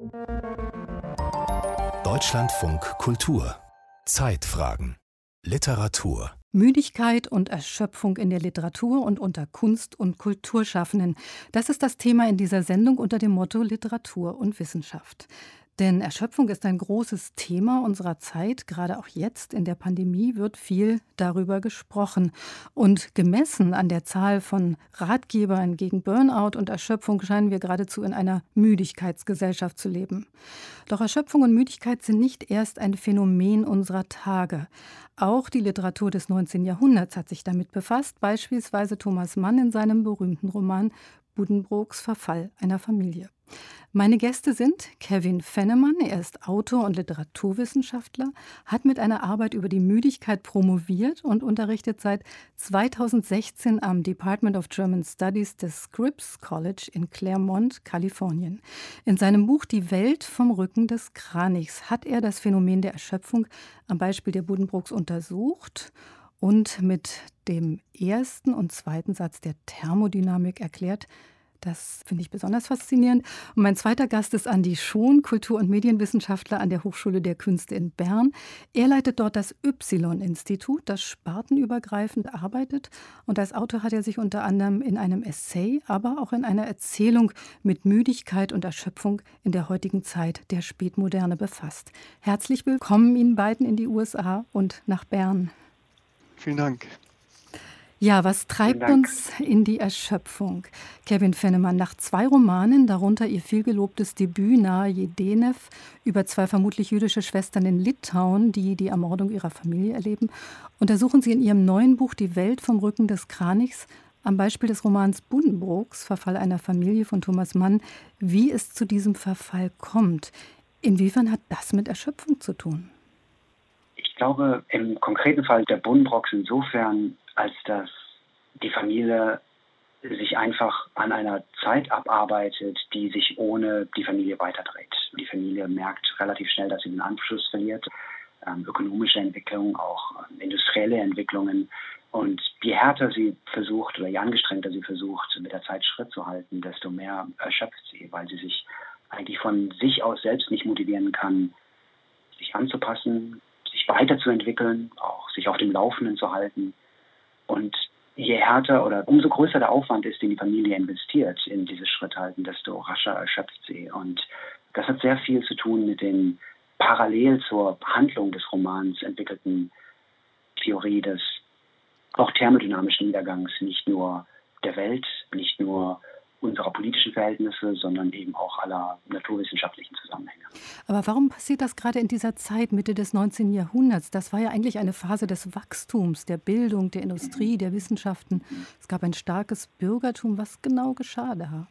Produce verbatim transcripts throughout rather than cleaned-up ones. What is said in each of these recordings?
Deutschlandfunk Kultur. Zeitfragen. Literatur. Müdigkeit und Erschöpfung in der Literatur und unter Kunst- und Kulturschaffenden. Das ist das Thema in dieser Sendung unter dem Motto Literatur und Wissenschaft. Denn Erschöpfung ist ein großes Thema unserer Zeit. Gerade auch jetzt in der Pandemie wird viel darüber gesprochen. Und gemessen an der Zahl von Ratgebern gegen Burnout und Erschöpfung scheinen wir geradezu in einer Müdigkeitsgesellschaft zu leben. Doch Erschöpfung und Müdigkeit sind nicht erst ein Phänomen unserer Tage. Auch die Literatur des neunzehnten Jahrhunderts hat sich damit befasst, beispielsweise Thomas Mann in seinem berühmten Roman Buddenbrooks Verfall einer Familie. Meine Gäste sind Kevin Fenneman, er ist Autor und Literaturwissenschaftler, hat mit einer Arbeit über die Müdigkeit promoviert und unterrichtet seit zweitausendsechzehn am Department of German Studies des Scripps College in Claremont, Kalifornien. In seinem Buch Die Welt vom Rücken des Kranichs hat er das Phänomen der Erschöpfung am Beispiel der Buddenbrooks untersucht und mit dem ersten und zweiten Satz der Thermodynamik erklärt. Das finde ich besonders faszinierend. Und mein zweiter Gast ist Andi Schon, Kultur- und Medienwissenschaftler an der Hochschule der Künste in Bern. Er leitet dort das Y-Institut, das spartenübergreifend arbeitet. Und als Autor hat er sich unter anderem in einem Essay, aber auch in einer Erzählung mit Müdigkeit und Erschöpfung in der heutigen Zeit der Spätmoderne befasst. Herzlich willkommen Ihnen beiden in die U S A und nach Bern. Vielen Dank. Ja, was treibt uns in die Erschöpfung? Kevin Fenneman, nach zwei Romanen, darunter Ihr vielgelobtes Debüt Nahe Jedenew über zwei vermutlich jüdische Schwestern in Litauen, die die Ermordung ihrer Familie erleben, untersuchen Sie in Ihrem neuen Buch Die Welt vom Rücken des Kranichs am Beispiel des Romans Buddenbrooks, Verfall einer Familie von Thomas Mann, wie es zu diesem Verfall kommt. Inwiefern hat das mit Erschöpfung zu tun? Ich glaube, im konkreten Fall der Buddenbrooks insofern, als dass die Familie sich einfach an einer Zeit abarbeitet, die sich ohne die Familie weiterdreht. Die Familie merkt relativ schnell, dass sie den Anschluss verliert, ähm, ökonomische Entwicklungen, auch ähm, industrielle Entwicklungen. Und je härter sie versucht oder je angestrengter sie versucht, mit der Zeit Schritt zu halten, desto mehr erschöpft sie, weil sie sich eigentlich von sich aus selbst nicht motivieren kann, sich anzupassen, sich weiterzuentwickeln, auch sich auf dem Laufenden zu halten. Und je härter oder umso größer der Aufwand ist, den die Familie investiert in dieses Schritthalten, desto rascher erschöpft sie. Und das hat sehr viel zu tun mit den parallel zur Handlung des Romans entwickelten Theorie des auch thermodynamischen Niedergangs, nicht nur der Welt, nicht nur unserer politischen Verhältnisse, sondern eben auch aller naturwissenschaftlichen Zusammenhänge. Aber warum passiert das gerade in dieser Zeit, Mitte des neunzehnten Jahrhunderts? Das war ja eigentlich eine Phase des Wachstums, der Bildung, der Industrie, der Wissenschaften. Es gab ein starkes Bürgertum. Was genau geschah da?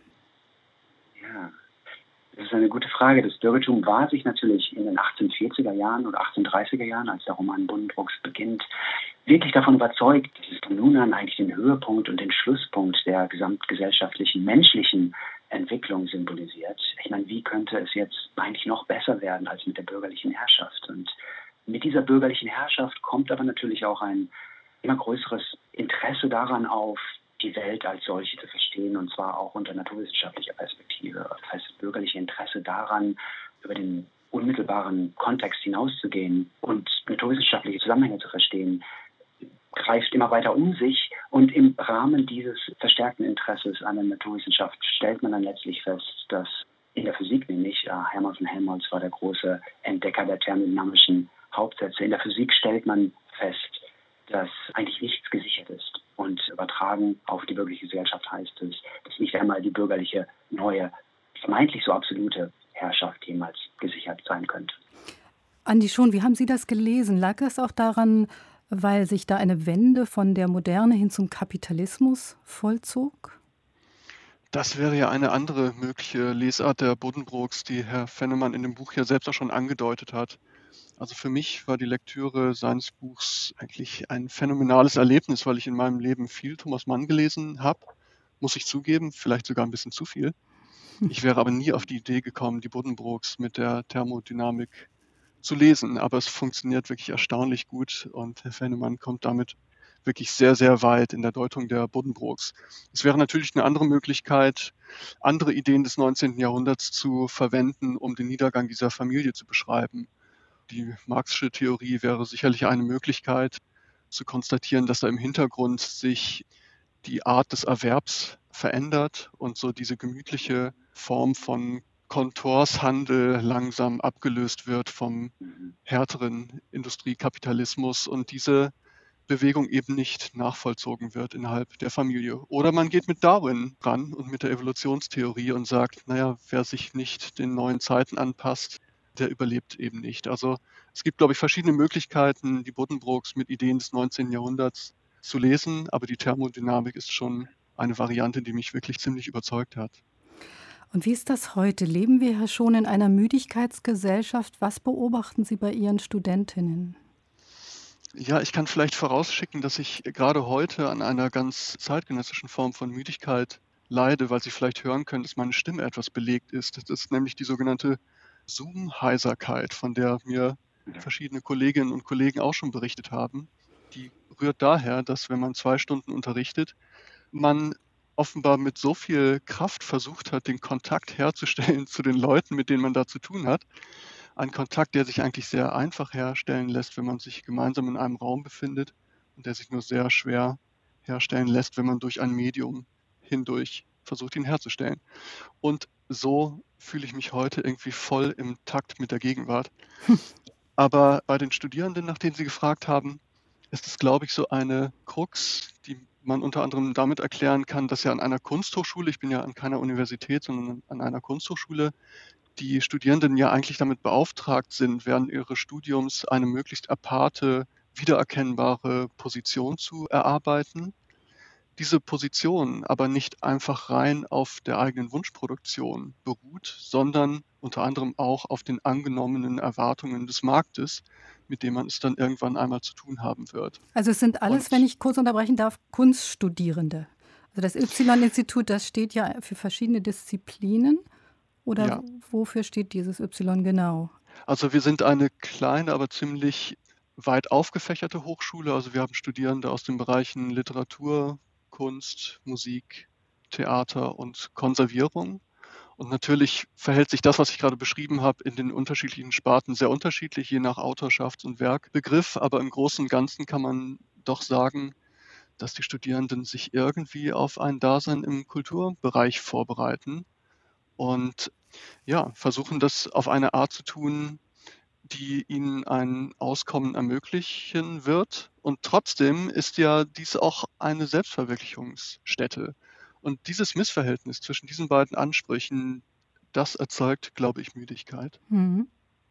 Ja, das ist eine gute Frage. Das Bürgertum war sich natürlich in den achtzehnhundertvierziger Jahren oder achtzehnhundertdreißiger Jahren, als der Roman Buddenbrooks beginnt, wirklich davon überzeugt, dass es von nun an eigentlich den Höhepunkt und den Schlusspunkt der gesamtgesellschaftlichen, menschlichen Entwicklung symbolisiert. Ich meine, wie könnte es jetzt eigentlich noch besser werden als mit der bürgerlichen Herrschaft? Und mit dieser bürgerlichen Herrschaft kommt aber natürlich auch ein immer größeres Interesse daran auf, die Welt als solche zu verstehen, und zwar auch unter naturwissenschaftlicher Perspektive. Das heißt, das bürgerliche Interesse daran, über den unmittelbaren Kontext hinauszugehen und naturwissenschaftliche Zusammenhänge zu verstehen, greift immer weiter um sich, und im Rahmen dieses verstärkten Interesses an der Naturwissenschaft stellt man dann letztlich fest, dass in der Physik nämlich, äh, Hermann von Helmholtz war der große Entdecker der thermodynamischen Hauptsätze, in der Physik stellt man fest, dass eigentlich nichts gesichert ist. Und übertragen auf die bürgerliche Gesellschaft heißt es, dass nicht einmal die bürgerliche, neue, vermeintlich so absolute Herrschaft jemals gesichert sein könnte. Andi Schon, wie haben Sie das gelesen? Lag es auch daran, weil sich da eine Wende von der Moderne hin zum Kapitalismus vollzog? Das wäre ja eine andere mögliche Lesart der Buddenbrooks, die Herr Fenneman in dem Buch ja selbst auch schon angedeutet hat. Also für mich war die Lektüre seines Buchs eigentlich ein phänomenales Erlebnis, weil ich in meinem Leben viel Thomas Mann gelesen habe, muss ich zugeben, vielleicht sogar ein bisschen zu viel. Ich wäre aber nie auf die Idee gekommen, die Buddenbrooks mit der Thermodynamik zu lesen, aber es funktioniert wirklich erstaunlich gut und Herr Fenneman kommt damit wirklich sehr, sehr weit in der Deutung der Buddenbrooks. Es wäre natürlich eine andere Möglichkeit, andere Ideen des neunzehnten Jahrhunderts zu verwenden, um den Niedergang dieser Familie zu beschreiben. Die Marxische Theorie wäre sicherlich eine Möglichkeit, zu konstatieren, dass da im Hintergrund sich die Art des Erwerbs verändert und so diese gemütliche Form von Kontorshandel langsam abgelöst wird vom härteren Industriekapitalismus und diese Bewegung eben nicht nachvollzogen wird innerhalb der Familie. Oder man geht mit Darwin ran und mit der Evolutionstheorie und sagt, naja, wer sich nicht den neuen Zeiten anpasst, der überlebt eben nicht. Also es gibt, glaube ich, verschiedene Möglichkeiten, die Buddenbrooks mit Ideen des neunzehnten Jahrhunderts zu lesen, aber die Thermodynamik ist schon eine Variante, die mich wirklich ziemlich überzeugt hat. Und wie ist das heute? Leben wir ja schon in einer Müdigkeitsgesellschaft? Was beobachten Sie bei Ihren Studentinnen? Ja, ich kann vielleicht vorausschicken, dass ich gerade heute an einer ganz zeitgenössischen Form von Müdigkeit leide, weil Sie vielleicht hören können, dass meine Stimme etwas belegt ist. Das ist nämlich die sogenannte Zoom-Heiserkeit, von der mir verschiedene Kolleginnen und Kollegen auch schon berichtet haben. Die rührt daher, dass wenn man zwei Stunden unterrichtet, man offenbar mit so viel Kraft versucht hat, den Kontakt herzustellen zu den Leuten, mit denen man da zu tun hat. Ein Kontakt, der sich eigentlich sehr einfach herstellen lässt, wenn man sich gemeinsam in einem Raum befindet und der sich nur sehr schwer herstellen lässt, wenn man durch ein Medium hindurch versucht, ihn herzustellen. Und so fühle ich mich heute irgendwie voll im Takt mit der Gegenwart. Aber bei den Studierenden, nach denen Sie gefragt haben, ist es, glaube ich, so eine Krux, die man unter anderem damit erklären kann, dass ja an einer Kunsthochschule, ich bin ja an keiner Universität, sondern an einer Kunsthochschule, die Studierenden ja eigentlich damit beauftragt sind, während ihres Studiums eine möglichst aparte, wiedererkennbare Position zu erarbeiten. Diese Position aber nicht einfach rein auf der eigenen Wunschproduktion beruht, sondern unter anderem auch auf den angenommenen Erwartungen des Marktes, mit dem man es dann irgendwann einmal zu tun haben wird. Also es sind alles, Und wenn ich kurz unterbrechen darf, Kunststudierende. Also das Y-Institut, das steht ja für verschiedene Disziplinen. Oder ja, wofür steht dieses Y genau? also wir sind eine kleine, aber ziemlich weit aufgefächerte Hochschule. Also wir haben Studierende aus den Bereichen Literatur, Kunst, Musik, Theater und Konservierung. Und natürlich verhält sich das, was ich gerade beschrieben habe, in den unterschiedlichen Sparten sehr unterschiedlich, je nach Autorschafts- und Werkbegriff. Aber im Großen und Ganzen kann man doch sagen, dass die Studierenden sich irgendwie auf ein Dasein im Kulturbereich vorbereiten und ja, versuchen das auf eine Art zu tun, die ihnen ein Auskommen ermöglichen wird. Und trotzdem ist ja dies auch eine Selbstverwirklichungsstätte. Und dieses Missverhältnis zwischen diesen beiden Ansprüchen, das erzeugt, glaube ich, Müdigkeit. Mhm.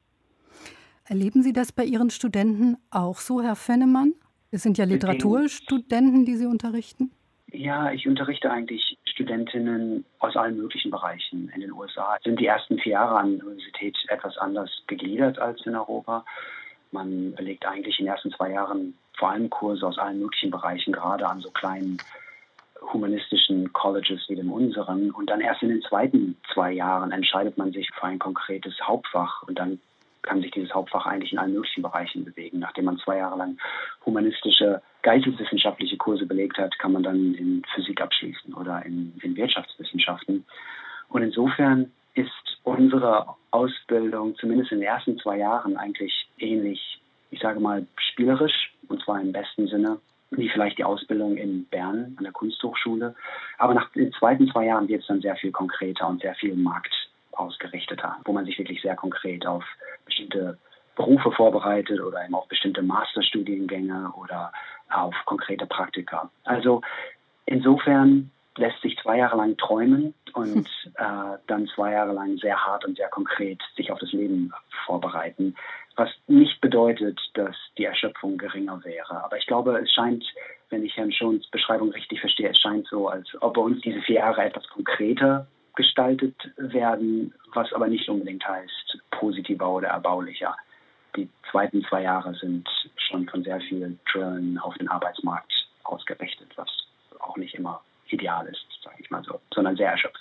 Erleben Sie das bei Ihren Studenten auch so, Herr Fennemann? Es sind ja Mit denen, Literaturstudenten, die Sie unterrichten. ja, ich unterrichte eigentlich Studentinnen aus allen möglichen Bereichen. In den U S A sind die ersten vier Jahre an der Universität etwas anders gegliedert als in Europa. Man belegt eigentlich in den ersten zwei Jahren vor allem Kurse aus allen möglichen Bereichen, gerade an so kleinen humanistischen Colleges wie dem unseren. Und dann erst in den zweiten zwei Jahren entscheidet man sich für ein konkretes Hauptfach. Und dann kann sich dieses Hauptfach eigentlich in allen möglichen Bereichen bewegen. Nachdem man zwei Jahre lang humanistische, geisteswissenschaftliche Kurse belegt hat, kann man dann in Physik abschließen oder in, in Wirtschaftswissenschaften. Und insofern ist unsere Ausbildung zumindest in den ersten zwei Jahren eigentlich ähnlich, ich sage mal, spielerisch, und zwar im besten Sinne, wie vielleicht die Ausbildung in Bern an der Kunsthochschule. Aber nach den zweiten zwei Jahren wird es dann sehr viel konkreter und sehr viel marktausgerichteter, wo man sich wirklich sehr konkret auf bestimmte Berufe vorbereitet oder eben auf bestimmte Masterstudiengänge oder auf konkrete Praktika. Also insofern lässt sich zwei Jahre lang träumen und äh, dann zwei Jahre lang sehr hart und sehr konkret sich auf das Leben vorbereiten, was nicht bedeutet, dass die Erschöpfung geringer wäre. Aber ich glaube, es scheint, wenn ich Herrn Schons Beschreibung richtig verstehe, es scheint so, als ob bei uns diese vier Jahre etwas konkreter gestaltet werden, was aber nicht unbedingt heißt positiver oder erbaulicher. Die zweiten zwei Jahre sind schon von sehr viel Drillen auf den Arbeitsmarkt ausgerichtet, was auch nicht immer ideal ist, sage ich mal so, sondern sehr erschöpfend.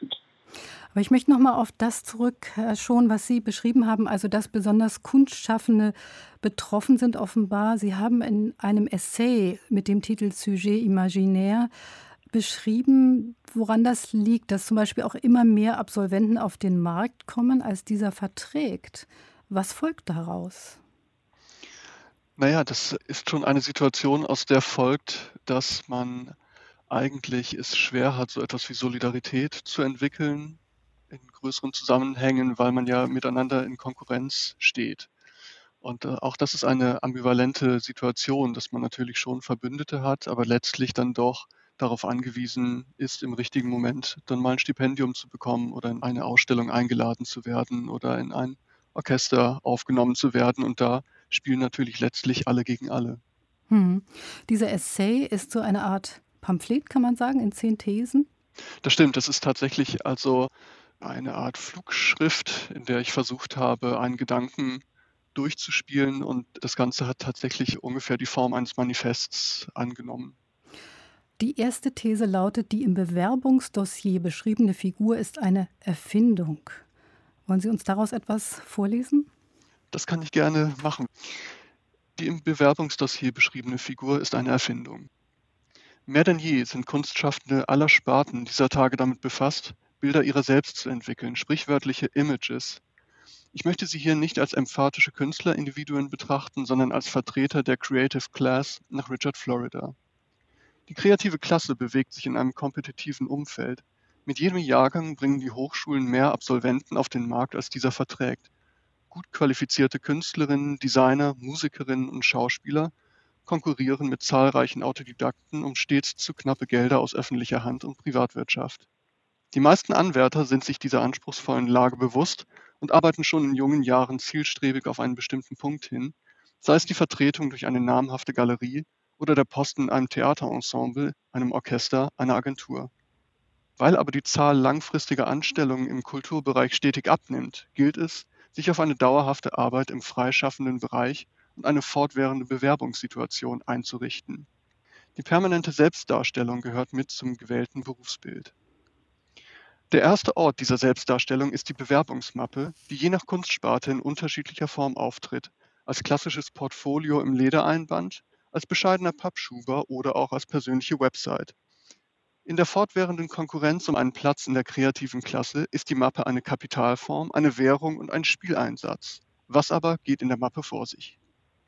Aber ich möchte noch mal auf das zurück äh, schon, was Sie beschrieben haben, also dass besonders Kunstschaffende betroffen sind offenbar. Sie haben in einem Essay mit dem Titel Sujet imaginaire beschrieben, woran das liegt, dass zum Beispiel auch immer mehr Absolventen auf den Markt kommen, als dieser verträgt. Was folgt daraus? Naja, das ist schon eine Situation, aus der folgt, dass man eigentlich es schwer hat, so etwas wie Solidarität zu entwickeln in größeren Zusammenhängen, weil man ja miteinander in Konkurrenz steht. Und äh, auch das ist eine ambivalente Situation, dass man natürlich schon Verbündete hat, aber letztlich dann doch darauf angewiesen ist, im richtigen Moment dann mal ein Stipendium zu bekommen oder in eine Ausstellung eingeladen zu werden oder in ein Orchester aufgenommen zu werden. Und da spielen natürlich letztlich alle gegen alle. Hm. Dieser Essay ist so eine Art Pamphlet, kann man sagen, in zehn Thesen? Das stimmt, das ist tatsächlich also eine Art Flugschrift, in der ich versucht habe, einen Gedanken durchzuspielen, und das Ganze hat tatsächlich ungefähr die Form eines Manifests angenommen. Die erste These lautet, die im Bewerbungsdossier beschriebene Figur ist eine Erfindung. Wollen Sie uns daraus etwas vorlesen? Das kann ich gerne machen. Die im Bewerbungsdossier beschriebene Figur ist eine Erfindung. Mehr denn je sind Kunstschaffende aller Sparten dieser Tage damit befasst, Bilder ihrer selbst zu entwickeln, sprichwörtliche Images. Ich möchte sie hier nicht als emphatische Künstlerindividuen betrachten, sondern als Vertreter der Creative Class nach Richard Florida. Die kreative Klasse bewegt sich in einem kompetitiven Umfeld. Mit jedem Jahrgang bringen die Hochschulen mehr Absolventen auf den Markt, als dieser verträgt. Gut qualifizierte Künstlerinnen, Designer, Musikerinnen und Schauspieler konkurrieren mit zahlreichen Autodidakten um stets zu knappe Gelder aus öffentlicher Hand und Privatwirtschaft. Die meisten Anwärter sind sich dieser anspruchsvollen Lage bewusst und arbeiten schon in jungen Jahren zielstrebig auf einen bestimmten Punkt hin, sei es die Vertretung durch eine namhafte Galerie oder der Posten in einem Theaterensemble, einem Orchester, einer Agentur. Weil aber die Zahl langfristiger Anstellungen im Kulturbereich stetig abnimmt, gilt es, sich auf eine dauerhafte Arbeit im freischaffenden Bereich und eine fortwährende Bewerbungssituation einzurichten. Die permanente Selbstdarstellung gehört mit zum gewählten Berufsbild. Der erste Ort dieser Selbstdarstellung ist die Bewerbungsmappe, die je nach Kunstsparte in unterschiedlicher Form auftritt, als klassisches Portfolio im Ledereinband, als bescheidener Pappschuber oder auch als persönliche Website. In der fortwährenden Konkurrenz um einen Platz in der kreativen Klasse ist die Mappe eine Kapitalform, eine Währung und ein Spieleinsatz. Was aber geht in der Mappe vor sich?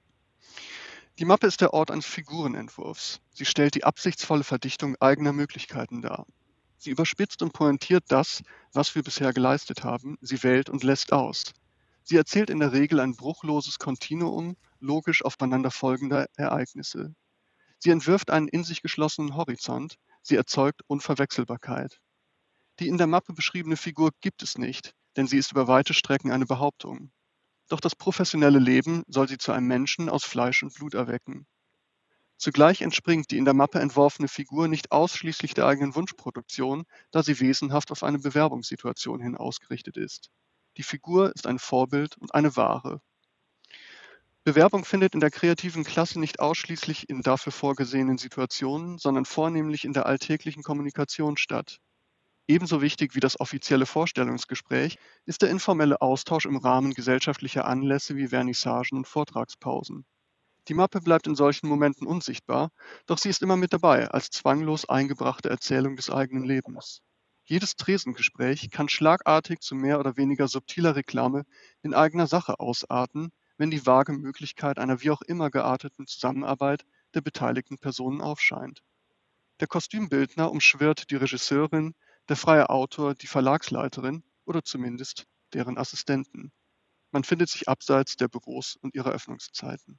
Die Mappe ist der Ort eines Figurenentwurfs. Sie stellt die absichtsvolle Verdichtung eigener Möglichkeiten dar. Sie überspitzt und pointiert das, was wir bisher geleistet haben. Sie wählt und lässt aus. Sie erzählt in der Regel ein bruchloses Kontinuum logisch aufeinander folgender Ereignisse. Sie entwirft einen in sich geschlossenen Horizont. Sie erzeugt Unverwechselbarkeit. Die in der Mappe beschriebene Figur gibt es nicht, denn sie ist über weite Strecken eine Behauptung. Doch das professionelle Leben soll sie zu einem Menschen aus Fleisch und Blut erwecken. Zugleich entspringt die in der Mappe entworfene Figur nicht ausschließlich der eigenen Wunschproduktion, da sie wesenhaft auf eine Bewerbungssituation hin ausgerichtet ist. Die Figur ist ein Vorbild und eine Ware. Bewerbung findet in der kreativen Klasse nicht ausschließlich in dafür vorgesehenen Situationen, sondern vornehmlich in der alltäglichen Kommunikation statt. Ebenso wichtig wie das offizielle Vorstellungsgespräch ist der informelle Austausch im Rahmen gesellschaftlicher Anlässe wie Vernissagen und Vortragspausen. Die Mappe bleibt in solchen Momenten unsichtbar, doch sie ist immer mit dabei als zwanglos eingebrachte Erzählung des eigenen Lebens. Jedes Tresengespräch kann schlagartig zu mehr oder weniger subtiler Reklame in eigener Sache ausarten, wenn die vage Möglichkeit einer wie auch immer gearteten Zusammenarbeit der beteiligten Personen aufscheint. Der Kostümbildner umschwirrt die Regisseurin, der freie Autor die Verlagsleiterin oder zumindest deren Assistenten. Man findet sich abseits der Büros und ihrer Öffnungszeiten.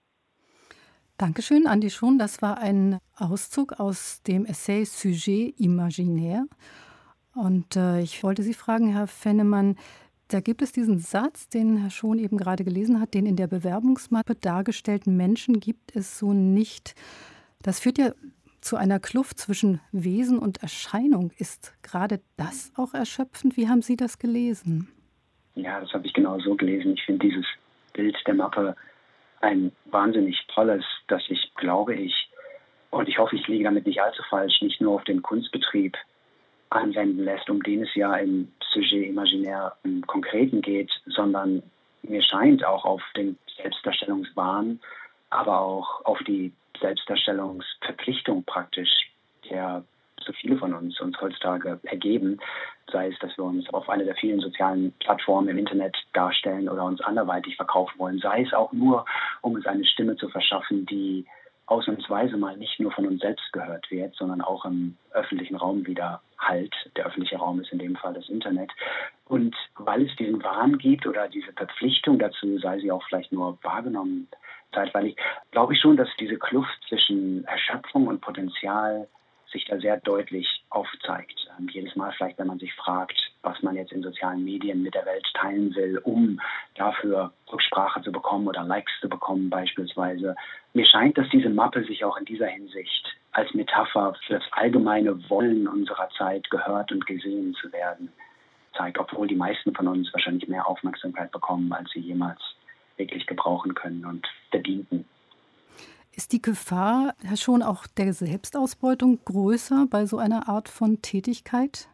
Dankeschön, Andi Schon. Das war ein Auszug aus dem Essay Sujet imaginaire. Und äh, ich wollte Sie fragen, Herr Fennemann, da gibt es diesen Satz, den Herr Schon eben gerade gelesen hat, den in der Bewerbungsmappe dargestellten Menschen gibt es so nicht. Das führt ja zu einer Kluft zwischen Wesen und Erscheinung. Ist gerade das auch erschöpfend? Wie haben Sie das gelesen? Ja, das habe ich genau so gelesen. Ich finde dieses Bild der Mappe ein wahnsinnig tolles, das ich, glaube ich, und ich hoffe, ich liege damit nicht allzu falsch, nicht nur auf den Kunstbetrieb anwenden lässt, um den es ja im Sujet Imaginaire im Konkreten geht, sondern mir scheint auch auf den Selbstdarstellungswahn, aber auch auf die Selbstdarstellungsverpflichtung praktisch, der so viele von uns uns heutzutage ergeben, sei es, dass wir uns auf einer der vielen sozialen Plattformen im Internet darstellen oder uns anderweitig verkaufen wollen, sei es auch nur, um uns eine Stimme zu verschaffen, die ausnahmsweise mal nicht nur von uns selbst gehört wird, sondern auch im öffentlichen Raum wieder halt. Der öffentliche Raum ist in dem Fall das Internet. Und weil es diesen Wahn gibt oder diese Verpflichtung dazu, sei sie auch vielleicht nur wahrgenommen zeitweilig, glaube ich schon, dass diese Kluft zwischen Erschöpfung und Potenzial sich da sehr deutlich aufzeigt. Ähm, jedes Mal vielleicht, wenn man sich fragt, was man jetzt in sozialen Medien mit der Welt teilen will, um dafür Rücksprache zu bekommen oder Likes zu bekommen beispielsweise. Mir scheint, dass diese Mappe sich auch in dieser Hinsicht als Metapher für das allgemeine Wollen unserer Zeit gehört und gesehen zu werden zeigt, obwohl die meisten von uns wahrscheinlich mehr Aufmerksamkeit bekommen, als sie jemals wirklich gebrauchen können und verdienten. Ist die Gefahr, Herr Schon, auch der Selbstausbeutung größer bei so einer Art von Tätigkeit?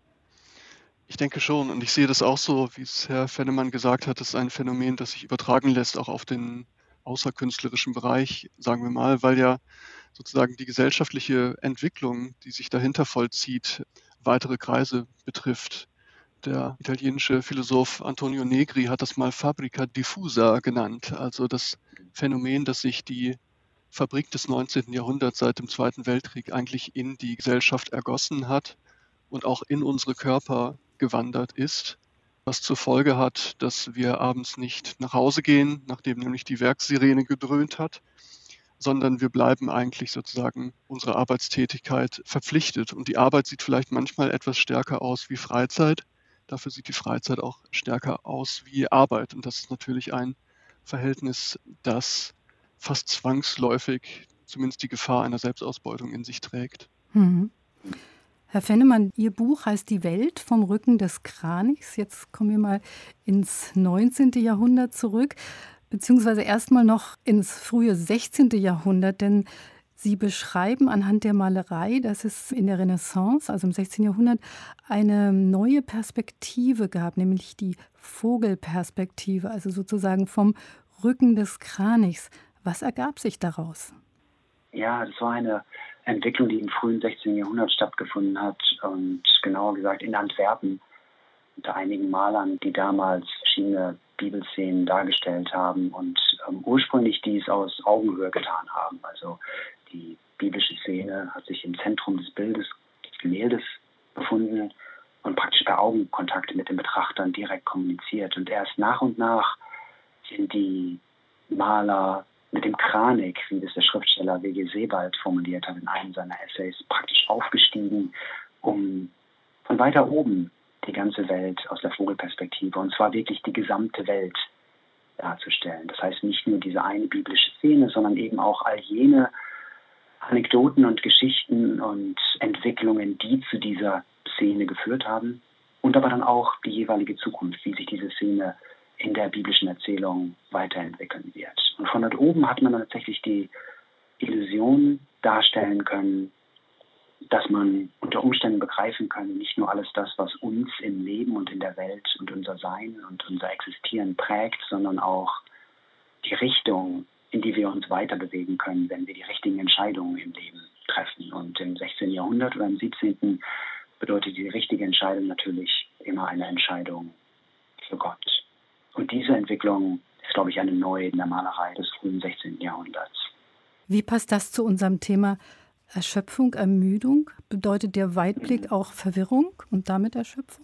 Ich denke schon und ich sehe das auch so, wie es Herr Fennemann gesagt hat, das ist ein Phänomen, das sich übertragen lässt, auch auf den außerkünstlerischen Bereich, sagen wir mal, weil ja sozusagen die gesellschaftliche Entwicklung, die sich dahinter vollzieht, weitere Kreise betrifft. Der italienische Philosoph Antonio Negri hat das mal Fabrica diffusa genannt, also das Phänomen, dass sich die Fabrik des neunzehnten Jahrhunderts seit dem Zweiten Weltkrieg eigentlich in die Gesellschaft ergossen hat und auch in unsere Körper gewandert ist, was zur Folge hat, dass wir abends nicht nach Hause gehen, nachdem nämlich die Werkssirene gedröhnt hat, sondern wir bleiben eigentlich sozusagen unserer Arbeitstätigkeit verpflichtet. Und die Arbeit sieht vielleicht manchmal etwas stärker aus wie Freizeit, dafür sieht die Freizeit auch stärker aus wie Arbeit. Und das ist natürlich ein Verhältnis, das fast zwangsläufig zumindest die Gefahr einer Selbstausbeutung in sich trägt. Mhm. Herr Fennemann, Ihr Buch heißt Die Welt vom Rücken des Kranichs. Jetzt kommen wir mal ins neunzehnten Jahrhundert zurück, beziehungsweise erstmal noch ins frühe sechzehnten Jahrhundert, denn Sie beschreiben anhand der Malerei, dass es in der Renaissance, also im sechzehnten Jahrhundert, eine neue Perspektive gab, nämlich die Vogelperspektive, also sozusagen vom Rücken des Kranichs. Was ergab sich daraus? Ja, das war eine Entwicklung, die im frühen sechzehnten Jahrhundert stattgefunden hat und genauer gesagt in Antwerpen unter einigen Malern, die damals verschiedene Bibelszenen dargestellt haben und ähm, ursprünglich dies aus Augenhöhe getan haben. Also die biblische Szene hat sich im Zentrum des Bildes, des Gemäldes befunden und praktisch per Augenkontakt mit den Betrachtern direkt kommuniziert. Und erst nach und nach sind die Maler mit dem Kranich, wie das der Schriftsteller W G Sebald formuliert hat in einem seiner Essays, praktisch aufgestiegen, um von weiter oben die ganze Welt aus der Vogelperspektive, und zwar wirklich die gesamte Welt darzustellen. Das heißt nicht nur diese eine biblische Szene, sondern eben auch all jene Anekdoten und Geschichten und Entwicklungen, die zu dieser Szene geführt haben, und aber dann auch die jeweilige Zukunft, wie sich diese Szene in der biblischen Erzählung weiterentwickeln wird. Und von dort oben hat man dann tatsächlich die Illusion darstellen können, dass man unter Umständen begreifen kann, nicht nur alles das, was uns im Leben und in der Welt und unser Sein und unser Existieren prägt, sondern auch die Richtung, in die wir uns weiter bewegen können, wenn wir die richtigen Entscheidungen im Leben treffen. Und im sechzehnten Jahrhundert oder im siebzehnten bedeutet die richtige Entscheidung natürlich immer eine Entscheidung für Gott. Und diese Entwicklung ist, glaube ich, eine neue in der Malerei des frühen sechzehnten Jahrhunderts. Wie passt das zu unserem Thema Erschöpfung, Ermüdung? Bedeutet der Weitblick Mhm. auch Verwirrung und damit Erschöpfung?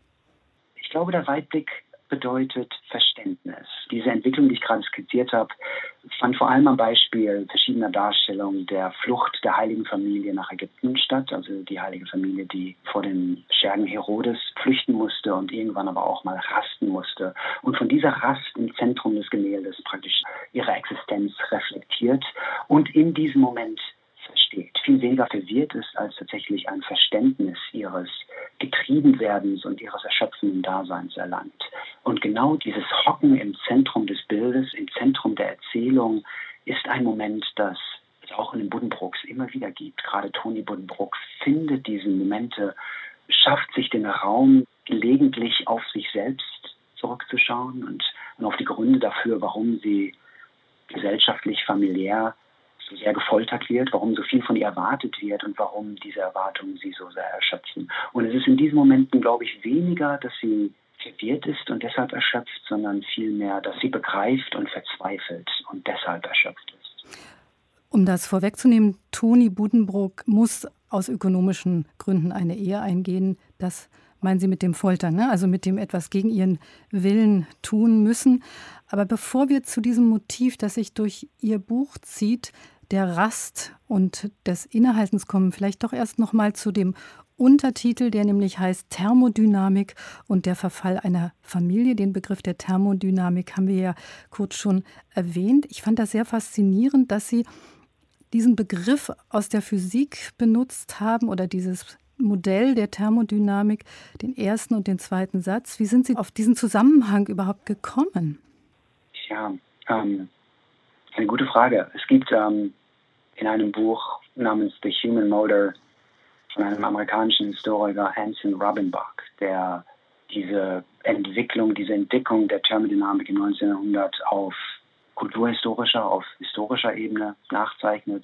Ich glaube, der Weitblick bedeutet Verständnis. Diese Entwicklung, die ich gerade skizziert habe, fand vor allem am Beispiel verschiedener Darstellungen der Flucht der heiligen Familie nach Ägypten statt. Also die heilige Familie, die vor dem Schergen Herodes flüchten musste und irgendwann aber auch mal rasten musste. Und von dieser Rast im Zentrum des Gemäldes praktisch ihre Existenz reflektiert und in diesem Moment versteht. Viel weniger verwirrt ist als tatsächlich ein Verständnis ihres Getriebenwerdens und ihres erschöpfenden Daseins erlangt. Und genau dieses Hocken im Zentrum des Bildes, im Zentrum der Erzählung, ist ein Moment, das es auch in den Buddenbrooks immer wieder gibt. Gerade Toni Buddenbrook findet diese Momente schafft sich den Raum, gelegentlich auf sich selbst zurückzuschauen und, und auf die Gründe dafür, warum sie gesellschaftlich, familiär so sehr gefoltert wird, warum so viel von ihr erwartet wird und warum diese Erwartungen sie so sehr erschöpfen. Und es ist in diesen Momenten, glaube ich, weniger, dass sie verwirrt ist und deshalb erschöpft, sondern vielmehr, dass sie begreift und verzweifelt und deshalb erschöpft ist. Um das vorwegzunehmen, Toni Buddenbrook muss aus ökonomischen Gründen eine Ehe eingehen. Das meinen Sie mit dem Foltern, ne? Also mit dem etwas gegen ihren Willen tun müssen. Aber bevor wir zu diesem Motiv, das sich durch Ihr Buch zieht, der Rast und des Innehaltens kommen, vielleicht doch erst noch mal zu dem Untertitel, der nämlich heißt Thermodynamik und der Verfall einer Familie. Den Begriff der Thermodynamik haben wir ja kurz schon erwähnt. Ich fand das sehr faszinierend, dass Sie diesen Begriff aus der Physik benutzt haben oder dieses Modell der Thermodynamik, den ersten und den zweiten Satz. Wie sind Sie auf diesen Zusammenhang überhaupt gekommen? Ja, ähm, eine gute Frage. Es gibt ähm, in einem Buch namens The Human Motor von einem amerikanischen Historiker, Anson Robinbach, der diese Entwicklung, diese Entdeckung der Thermodynamik im neunzehnten Jahrhundert auf kulturhistorischer, auf historischer Ebene nachzeichnet.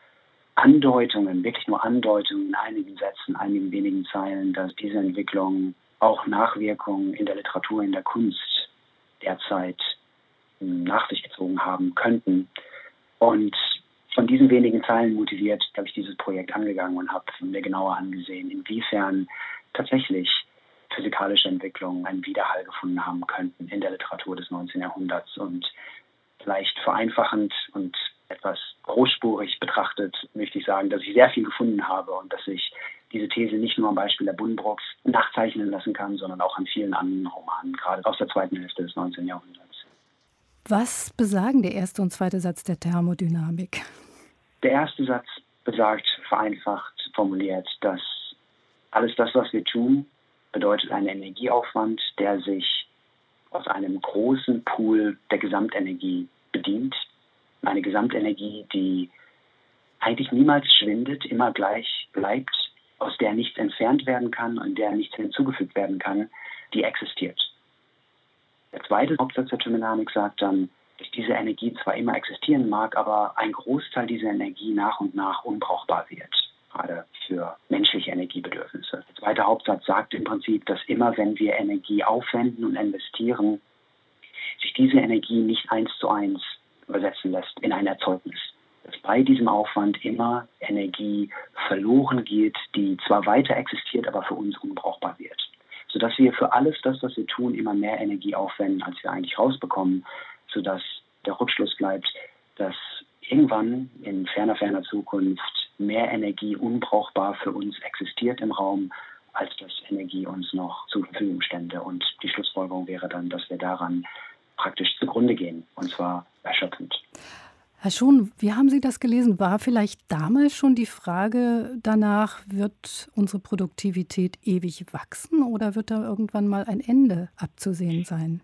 Andeutungen, wirklich nur Andeutungen in einigen Sätzen, einigen wenigen Zeilen, dass diese Entwicklung auch Nachwirkungen in der Literatur, in der Kunst derzeit nach sich gezogen haben könnten. Und von diesen wenigen Zeilen motiviert, habe ich dieses Projekt angegangen und habe mir genauer angesehen, inwiefern tatsächlich physikalische Entwicklungen einen Widerhall gefunden haben könnten in der Literatur des neunzehnten Jahrhunderts. Und vielleicht vereinfachend und etwas großspurig betrachtet, möchte ich sagen, dass ich sehr viel gefunden habe und dass ich diese These nicht nur am Beispiel der Buddenbrooks nachzeichnen lassen kann, sondern auch an vielen anderen Romanen, gerade aus der zweiten Hälfte des neunzehnten Jahrhunderts. Was besagen der erste und zweite Satz der Thermodynamik? Der erste Satz besagt, vereinfacht formuliert, dass alles das, was wir tun, bedeutet einen Energieaufwand, der sich aus einem großen Pool der Gesamtenergie bedient. Eine Gesamtenergie, die eigentlich niemals schwindet, immer gleich bleibt, aus der nichts entfernt werden kann und der nichts hinzugefügt werden kann, die existiert. Der zweite Hauptsatz der Thermodynamik sagt dann, dass diese Energie zwar immer existieren mag, aber ein Großteil dieser Energie nach und nach unbrauchbar wird, gerade für menschliche Energiebedürfnisse. Der zweite Hauptsatz sagt im Prinzip, dass immer wenn wir Energie aufwenden und investieren, sich diese Energie nicht eins zu eins übersetzen lässt in ein Erzeugnis. Dass bei diesem Aufwand immer Energie verloren geht, die zwar weiter existiert, aber für uns unbrauchbar wird. Sodass wir für alles das, was wir tun, immer mehr Energie aufwenden, als wir eigentlich rausbekommen, sodass der Rückschluss bleibt, dass irgendwann in ferner, ferner Zukunft mehr Energie unbrauchbar für uns existiert im Raum, als dass Energie uns noch zur Verfügung stände. Und die Schlussfolgerung wäre dann, dass wir daran praktisch zugrunde gehen, und zwar erschöpfend. Herr Schon, wie haben Sie das gelesen? War vielleicht damals schon die Frage danach, wird unsere Produktivität ewig wachsen oder wird da irgendwann mal ein Ende abzusehen sein?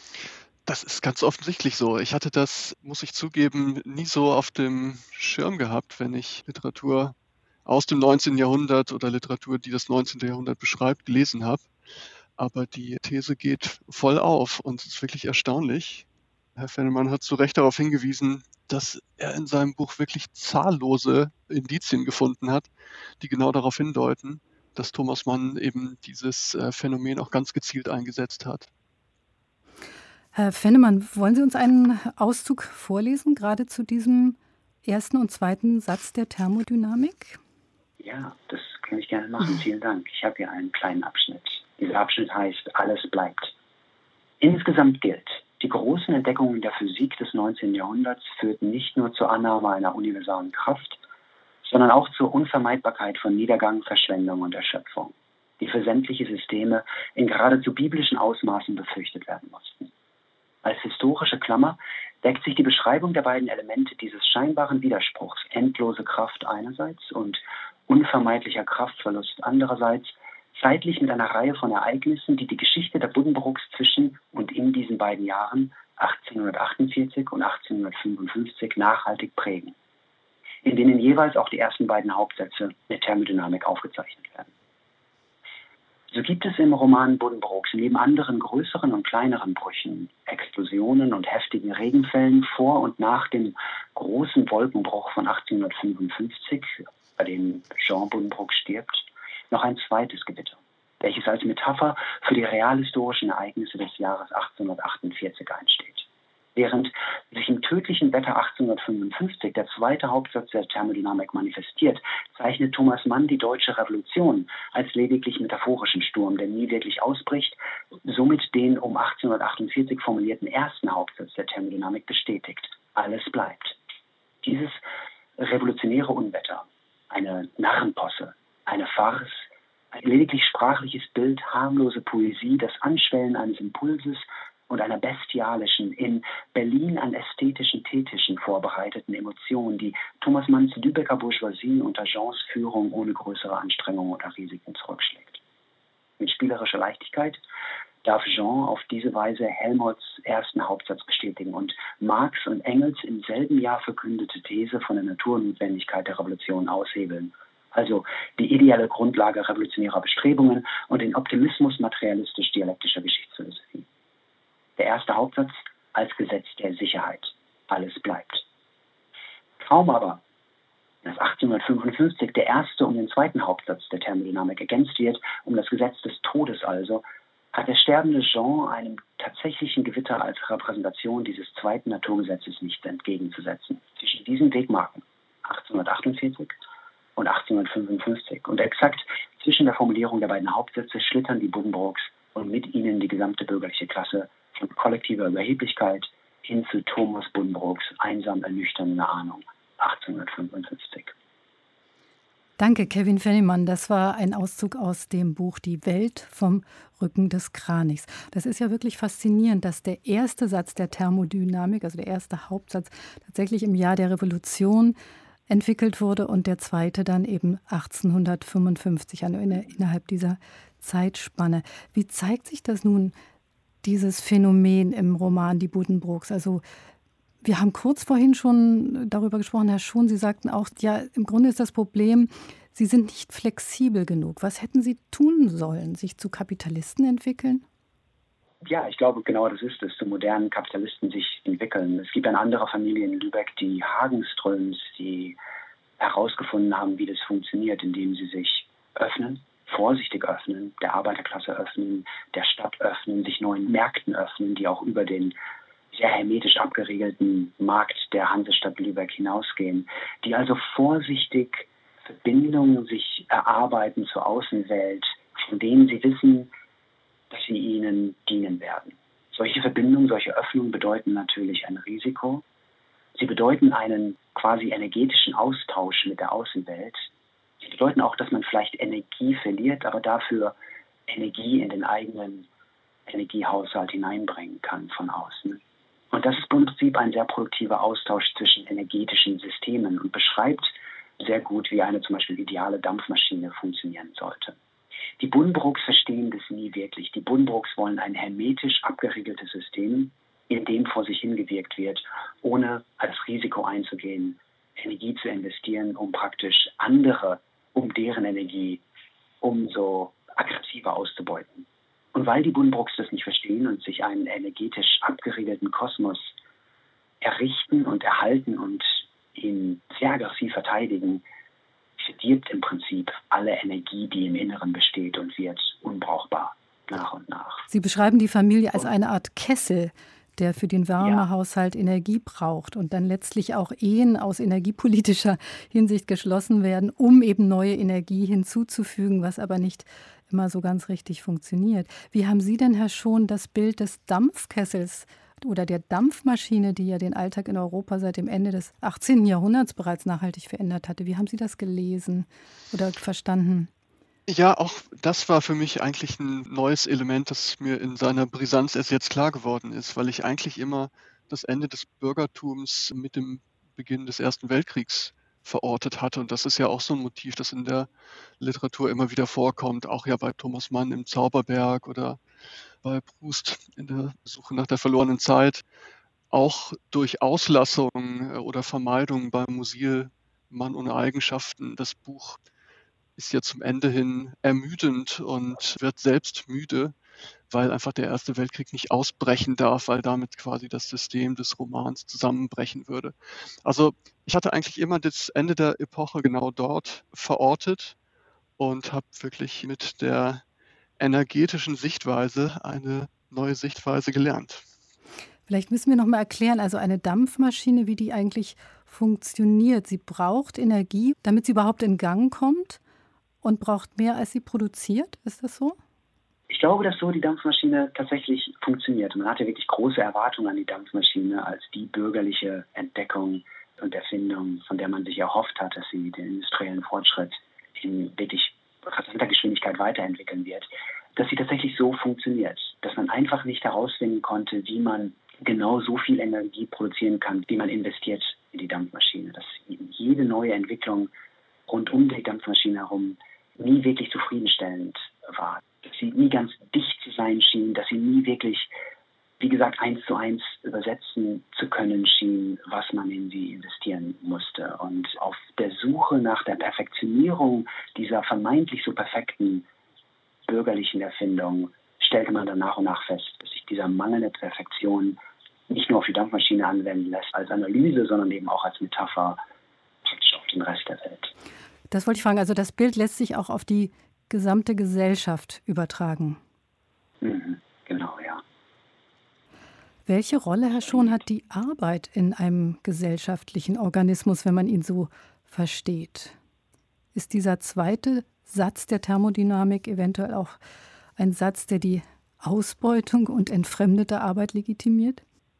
Das ist ganz offensichtlich so. Ich hatte das, muss ich zugeben, nie so auf dem Schirm gehabt, wenn ich Literatur aus dem neunzehnten Jahrhundert oder Literatur, die das neunzehnte Jahrhundert beschreibt, gelesen habe. Aber die These geht voll auf und es ist wirklich erstaunlich. Herr Fennemann hat zu Recht darauf hingewiesen, dass er in seinem Buch wirklich zahllose Indizien gefunden hat, die genau darauf hindeuten, dass Thomas Mann eben dieses äh, Phänomen auch ganz gezielt eingesetzt hat. Herr Fennemann, wollen Sie uns einen Auszug vorlesen, gerade zu diesem ersten und zweiten Satz der Thermodynamik? Ja, das kann ich gerne machen. Vielen Dank. Ich habe hier einen kleinen Abschnitt. Dieser Abschnitt heißt Alles bleibt. Insgesamt gilt, die großen Entdeckungen der Physik des neunzehnten Jahrhunderts führten nicht nur zur Annahme einer universalen Kraft, sondern auch zur Unvermeidbarkeit von Niedergang, Verschwendung und Erschöpfung, die für sämtliche Systeme in geradezu biblischen Ausmaßen befürchtet werden mussten. Als historische Klammer deckt sich die Beschreibung der beiden Elemente dieses scheinbaren Widerspruchs, endlose Kraft einerseits und unvermeidlicher Kraftverlust andererseits, zeitlich mit einer Reihe von Ereignissen, die die Geschichte der Buddenbrooks zwischen und in diesen beiden Jahren achtzehnhundertachtundvierzig und achtzehnhundertfünfundfünfzig nachhaltig prägen, in denen jeweils auch die ersten beiden Hauptsätze der Thermodynamik aufgezeichnet werden. So gibt es im Roman Buddenbrooks neben anderen größeren und kleineren Brüchen, Explosionen und heftigen Regenfällen vor und nach dem großen Wolkenbruch von achtzehnhundertfünfundfünfzig, bei dem Jean Buddenbrook stirbt, noch ein zweites Gewitter, welches als Metapher für die realhistorischen Ereignisse des Jahres achtzehnhundertachtundvierzig einsteht. Während sich im tödlichen Wetter achtzehnhundertfünfundfünfzig der zweite Hauptsatz der Thermodynamik manifestiert, zeichnet Thomas Mann die Deutsche Revolution als lediglich metaphorischen Sturm, der nie wirklich ausbricht, somit den um achtzehnhundertachtundvierzig formulierten ersten Hauptsatz der Thermodynamik bestätigt. Alles bleibt. Dieses revolutionäre Unwetter, eine Narrenposse, eine Farce, ein lediglich sprachliches Bild, harmlose Poesie, das Anschwellen eines Impulses und einer bestialischen, in Berlin an ästhetischen Tätischen vorbereiteten Emotion, die Thomas Manns Lübecker Bourgeoisie unter Jeans Führung ohne größere Anstrengungen oder Risiken zurückschlägt. Mit spielerischer Leichtigkeit darf Jean auf diese Weise Helmholtz ersten Hauptsatz bestätigen und Marx und Engels im selben Jahr verkündete These von der Naturnotwendigkeit der Revolution aushebeln. Also die ideale Grundlage revolutionärer Bestrebungen und den Optimismus materialistisch-dialektischer Geschichtsphilosophie. Der erste Hauptsatz als Gesetz der Sicherheit. Alles bleibt. Kaum aber, dass achtzehnhundertfünfundfünfzig der erste um den zweiten Hauptsatz der Thermodynamik ergänzt wird, um das Gesetz des Todes also, hat der sterbende Jean einem tatsächlichen Gewitter als Repräsentation dieses zweiten Naturgesetzes nichts entgegenzusetzen. Zwischen diesen Wegmarken achtzehnhundertachtundvierzig und achtzehnhundertfünfundfünfzig und exakt zwischen der Formulierung der beiden Hauptsätze schlittern die Buddenbrooks und mit ihnen die gesamte bürgerliche Klasse von kollektiver Überheblichkeit hin zu Thomas Buddenbrooks einsam ernüchternde Ahnung achtzehnhundertfünfundfünfzig. Danke, Kevin Fennemann. Das war ein Auszug aus dem Buch Die Welt vom Rücken des Kranichs. Das ist ja wirklich faszinierend, dass der erste Satz der Thermodynamik, also der erste Hauptsatz, tatsächlich im Jahr der Revolution entwickelt wurde und der zweite dann eben achtzehnhundertfünfundfünfzig, also innerhalb dieser Zeitspanne. Wie zeigt sich das nun, dieses Phänomen im Roman Die Buddenbrooks? Also wir haben kurz vorhin schon darüber gesprochen, Herr Schon, Sie sagten auch, ja, im Grunde ist das Problem, Sie sind nicht flexibel genug. Was hätten Sie tun sollen? Sich zu Kapitalisten entwickeln? Ja, ich glaube, genau das ist es, zu modernen Kapitalisten sich entwickeln. Es gibt eine andere Familie in Lübeck, die Hagenströms, die herausgefunden haben, wie das funktioniert, indem sie sich öffnen, vorsichtig öffnen, der Arbeiterklasse öffnen, der Stadt öffnen, sich neuen Märkten öffnen, die auch über den sehr hermetisch abgeriegelten Markt der Hansestadt Lübeck hinausgehen, die also vorsichtig Verbindungen sich erarbeiten zur Außenwelt, von denen sie wissen, dass sie ihnen dienen werden. Solche Verbindungen, solche Öffnungen bedeuten natürlich ein Risiko. Sie bedeuten einen quasi energetischen Austausch mit der Außenwelt. Sie bedeuten auch, dass man vielleicht Energie verliert, aber dafür Energie in den eigenen Energiehaushalt hineinbringen kann von außen. Und das ist im Prinzip ein sehr produktiver Austausch zwischen energetischen Systemen und beschreibt sehr gut, wie eine zum Beispiel ideale Dampfmaschine funktionieren sollte. Die Buddenbrooks verstehen das nie wirklich. Die Buddenbrooks wollen ein hermetisch abgeriegeltes System, in dem vor sich hingewirkt wird, ohne als Risiko einzugehen, Energie zu investieren, um praktisch andere, um deren Energie umso aggressiver auszubeuten. Und weil die Buddenbrooks das nicht verstehen und sich einen energetisch abgeriegelten Kosmos errichten und erhalten und ihn sehr aggressiv verteidigen, verdirbt im Prinzip alle Energie, die im Inneren besteht und wird unbrauchbar nach und nach. Sie beschreiben die Familie als eine Art Kessel, der für den Wärmehaushalt Energie braucht und dann letztlich auch Ehen aus energiepolitischer Hinsicht geschlossen werden, um eben neue Energie hinzuzufügen, was aber nicht immer so ganz richtig funktioniert. Wie haben Sie denn, Herr Schon, das Bild des Dampfkessels oder der Dampfmaschine, die ja den Alltag in Europa seit dem Ende des achtzehnten Jahrhunderts bereits nachhaltig verändert hatte, wie haben Sie das gelesen oder verstanden? Ja, auch das war für mich eigentlich ein neues Element, das mir in seiner Brisanz erst jetzt klar geworden ist, weil ich eigentlich immer das Ende des Bürgertums mit dem Beginn des Ersten Weltkriegs verortet hatte. Und das ist ja auch so ein Motiv, das in der Literatur immer wieder vorkommt, auch ja bei Thomas Mann im Zauberberg oder bei Proust in der Suche nach der verlorenen Zeit. Auch durch Auslassung äh, oder Vermeidung beim Musil Mann ohne Eigenschaften das Buch ist ja zum Ende hin ermüdend und wird selbst müde, weil einfach der Erste Weltkrieg nicht ausbrechen darf, weil damit quasi das System des Romans zusammenbrechen würde. Also, ich hatte eigentlich immer das Ende der Epoche genau dort verortet und habe wirklich mit der energetischen Sichtweise eine neue Sichtweise gelernt. Vielleicht müssen wir noch mal erklären, also eine Dampfmaschine, wie die eigentlich funktioniert. Sie braucht Energie, damit sie überhaupt in Gang kommt und braucht mehr, als sie produziert. Ist das so? Ich glaube, dass so die Dampfmaschine tatsächlich funktioniert. Man hatte wirklich große Erwartungen an die Dampfmaschine als die bürgerliche Entdeckung und Erfindung, von der man sich erhofft hat, dass sie den industriellen Fortschritt in wirklich rasanter Geschwindigkeit weiterentwickeln wird. Dass sie tatsächlich so funktioniert, dass man einfach nicht herausfinden konnte, wie man genau so viel Energie produzieren kann, wie man investiert in die Dampfmaschine. Dass jede neue Entwicklung rund um die Dampfmaschine herum nie wirklich zufriedenstellend war. Dass sie nie ganz dicht zu sein schien, dass sie nie wirklich, wie gesagt, eins zu eins übersetzen zu können schien, was man in sie investieren musste. Und auf der Suche nach der Perfektionierung dieser vermeintlich so perfekten bürgerlichen Erfindung stellte man dann nach und nach fest, dass sich dieser mangelnde Perfektion nicht nur auf die Dampfmaschine anwenden lässt als Analyse, sondern eben auch als Metapher praktisch auf den Rest der Welt. Das wollte ich fragen. Also das Bild lässt sich auch auf die gesamte Gesellschaft übertragen. Mhm, genau, ja. Welche Rolle, Herr Schon, hat die Arbeit in einem gesellschaftlichen Organismus, wenn man ihn so versteht? Ist dieser zweite Satz der Thermodynamik eventuell auch ein Satz, der die Ausbeutung und entfremdete Arbeit legitimiert?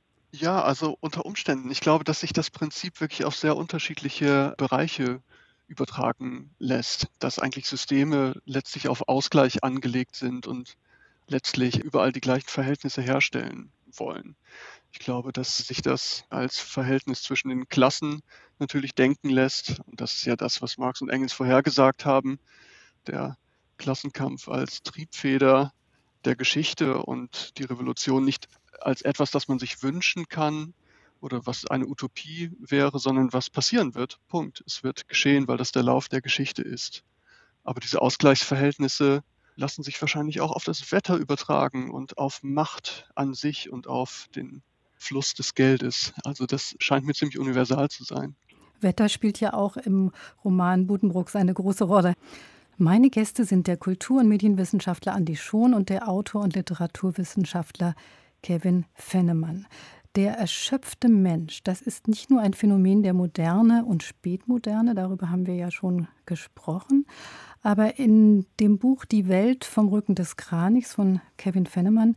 Ja, also unter Umständen. Ich glaube, dass sich das Prinzip wirklich auf sehr unterschiedliche Bereiche übertragen lässt, dass eigentlich Systeme letztlich auf Ausgleich angelegt sind und letztlich überall die gleichen Verhältnisse herstellen wollen. Ich glaube, dass sich das als Verhältnis zwischen den Klassen natürlich denken lässt. Und das ist ja das, was Marx und Engels vorhergesagt haben. Der Klassenkampf als Triebfeder der Geschichte und die Revolution nicht als etwas, das man sich wünschen kann oder was eine Utopie wäre, sondern was passieren wird. Punkt. Es wird geschehen, weil das der Lauf der Geschichte ist. Aber diese Ausgleichsverhältnisse lassen sich wahrscheinlich auch auf das Wetter übertragen und auf Macht an sich und auf den Fluss des Geldes. Also das scheint mir ziemlich universal zu sein. Wetter spielt ja auch im Roman Buddenbrooks eine große Rolle. Meine Gäste sind der Kultur- und Medienwissenschaftler Andi Schon und der Autor und Literaturwissenschaftler Kevin Fenneman. Der erschöpfte Mensch, das ist nicht nur ein Phänomen der Moderne und Spätmoderne, darüber haben wir ja schon gesprochen, aber in dem Buch Die Welt vom Rücken des Kranichs von Kevin Fenneman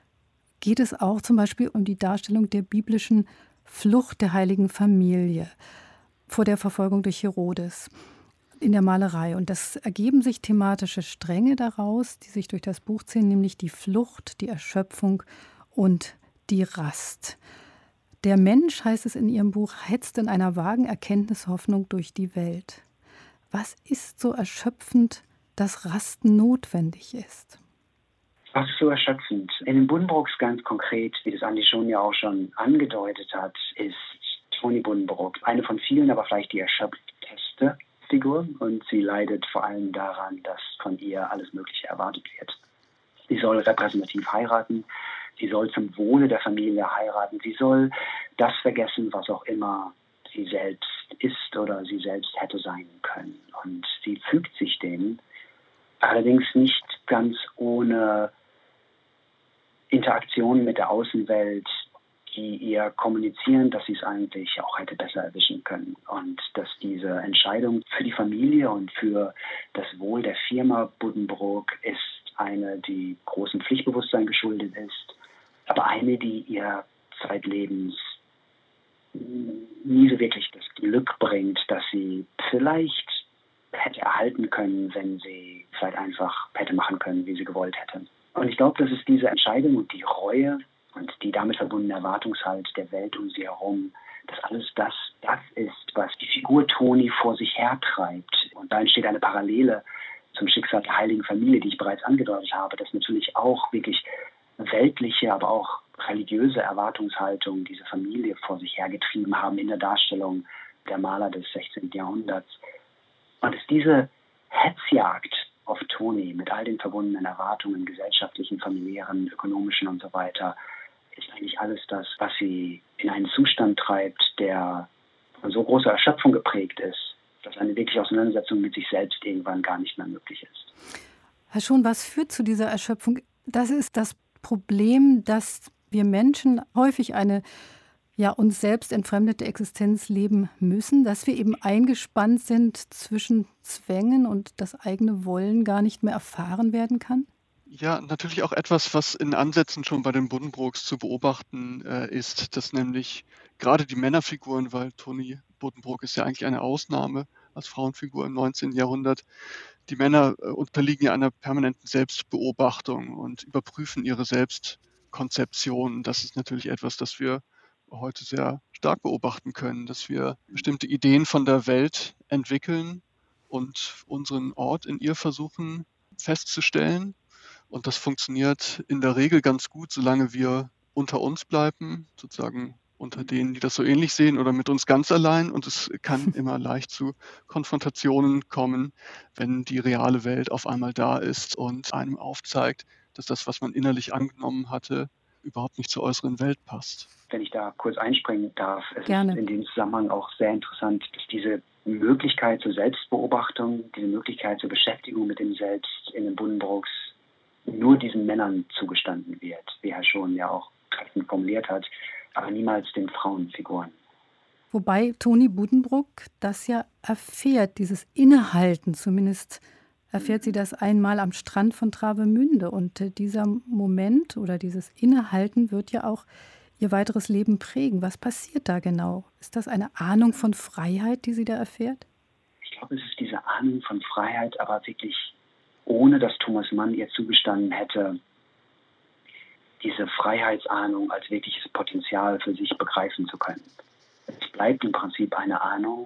geht es auch zum Beispiel um die Darstellung der biblischen Flucht der heiligen Familie vor der Verfolgung durch Herodes in der Malerei. Und das ergeben sich thematische Stränge daraus, die sich durch das Buch ziehen, nämlich die Flucht, die Erschöpfung und die Rast. Der Mensch, heißt es in Ihrem Buch, hetzt in einer vagen Erkenntnishoffnung durch die Welt. Was ist so erschöpfend, dass Rasten notwendig ist? Was ist so erschöpfend? In den Buddenbrooks ganz konkret, wie das Andi Schon ja auch schon angedeutet hat, ist Toni Buddenbrook eine von vielen, aber vielleicht die erschöpfteste Figur. Und sie leidet vor allem daran, dass von ihr alles Mögliche erwartet wird. Sie soll repräsentativ heiraten, sie soll zum Wohle der Familie heiraten, sie soll das vergessen, was auch immer sie selbst ist oder sie selbst hätte sein können. Und sie fügt sich dem, allerdings nicht ganz ohne Interaktion mit der Außenwelt, die ihr kommunizieren, dass sie es eigentlich auch hätte besser erwischen können. Und dass diese Entscheidung für die Familie und für das Wohl der Firma Buddenbrook ist eine, die großem Pflichtbewusstsein geschuldet ist, aber eine, die ihr zeitlebens nie so wirklich das Glück bringt, dass sie vielleicht hätte erhalten können, wenn sie vielleicht einfach hätte machen können, wie sie gewollt hätte. Und ich glaube, das ist diese Entscheidung und die Reue und die damit verbundene Erwartungshalt der Welt um sie herum, dass alles das, das ist, was die Figur Toni vor sich hertreibt. Und da entsteht eine Parallele zum Schicksal der heiligen Familie, die ich bereits angedeutet habe, dass natürlich auch wirklich weltliche, aber auch religiöse Erwartungshaltungen diese Familie vor sich hergetrieben haben in der Darstellung der Maler des sechzehnten Jahrhunderts. Und dass diese Hetzjagd auf Toni mit all den verbundenen Erwartungen, gesellschaftlichen, familiären, ökonomischen und so weiter, ist eigentlich alles das, was sie in einen Zustand treibt, der von so großer Erschöpfung geprägt ist, dass eine wirkliche Auseinandersetzung mit sich selbst irgendwann gar nicht mehr möglich ist. Herr Schon, was führt zu dieser Erschöpfung? Das ist das Problem, dass wir Menschen häufig eine ja, uns selbst entfremdete Existenz leben müssen, dass wir eben eingespannt sind zwischen Zwängen und das eigene Wollen gar nicht mehr erfahren werden kann? Ja, natürlich auch etwas, was in Ansätzen schon bei den Buddenbrooks zu beobachten äh, ist, dass nämlich gerade die Männerfiguren, weil Toni Buddenbrook ist ja eigentlich eine Ausnahme als Frauenfigur im neunzehnten Jahrhundert, die Männer äh, unterliegen ja einer permanenten Selbstbeobachtung und überprüfen ihre Selbstkonzeption. Das ist natürlich etwas, das wir heute sehr stark beobachten können, dass wir bestimmte Ideen von der Welt entwickeln und unseren Ort in ihr versuchen festzustellen. Und das funktioniert in der Regel ganz gut, solange wir unter uns bleiben, sozusagen unter denen, die das so ähnlich sehen oder mit uns ganz allein. Und es kann immer leicht zu Konfrontationen kommen, wenn die reale Welt auf einmal da ist und einem aufzeigt, dass das, was man innerlich angenommen hatte, überhaupt nicht zur äußeren Welt passt. Wenn ich da kurz einspringen darf, es Gerne. ist in dem Zusammenhang auch sehr interessant, dass diese Möglichkeit zur Selbstbeobachtung, diese Möglichkeit zur Beschäftigung mit dem Selbst in den Buddenbrooks nur diesen Männern zugestanden wird, wie Herr Schon ja auch treffend formuliert hat, aber niemals den Frauenfiguren. Wobei Toni Buddenbrook das ja erfährt, dieses Innehalten, zumindest erfährt sie das einmal am Strand von Travemünde. Und äh, dieser Moment oder dieses Innehalten wird ja auch ihr weiteres Leben prägen. Was passiert da genau? Ist das eine Ahnung von Freiheit, die sie da erfährt? Ich glaube, es ist diese Ahnung von Freiheit, aber wirklich ohne dass Thomas Mann ihr zugestanden hätte, diese Freiheitsahnung als wirkliches Potenzial für sich begreifen zu können. Es bleibt im Prinzip eine Ahnung,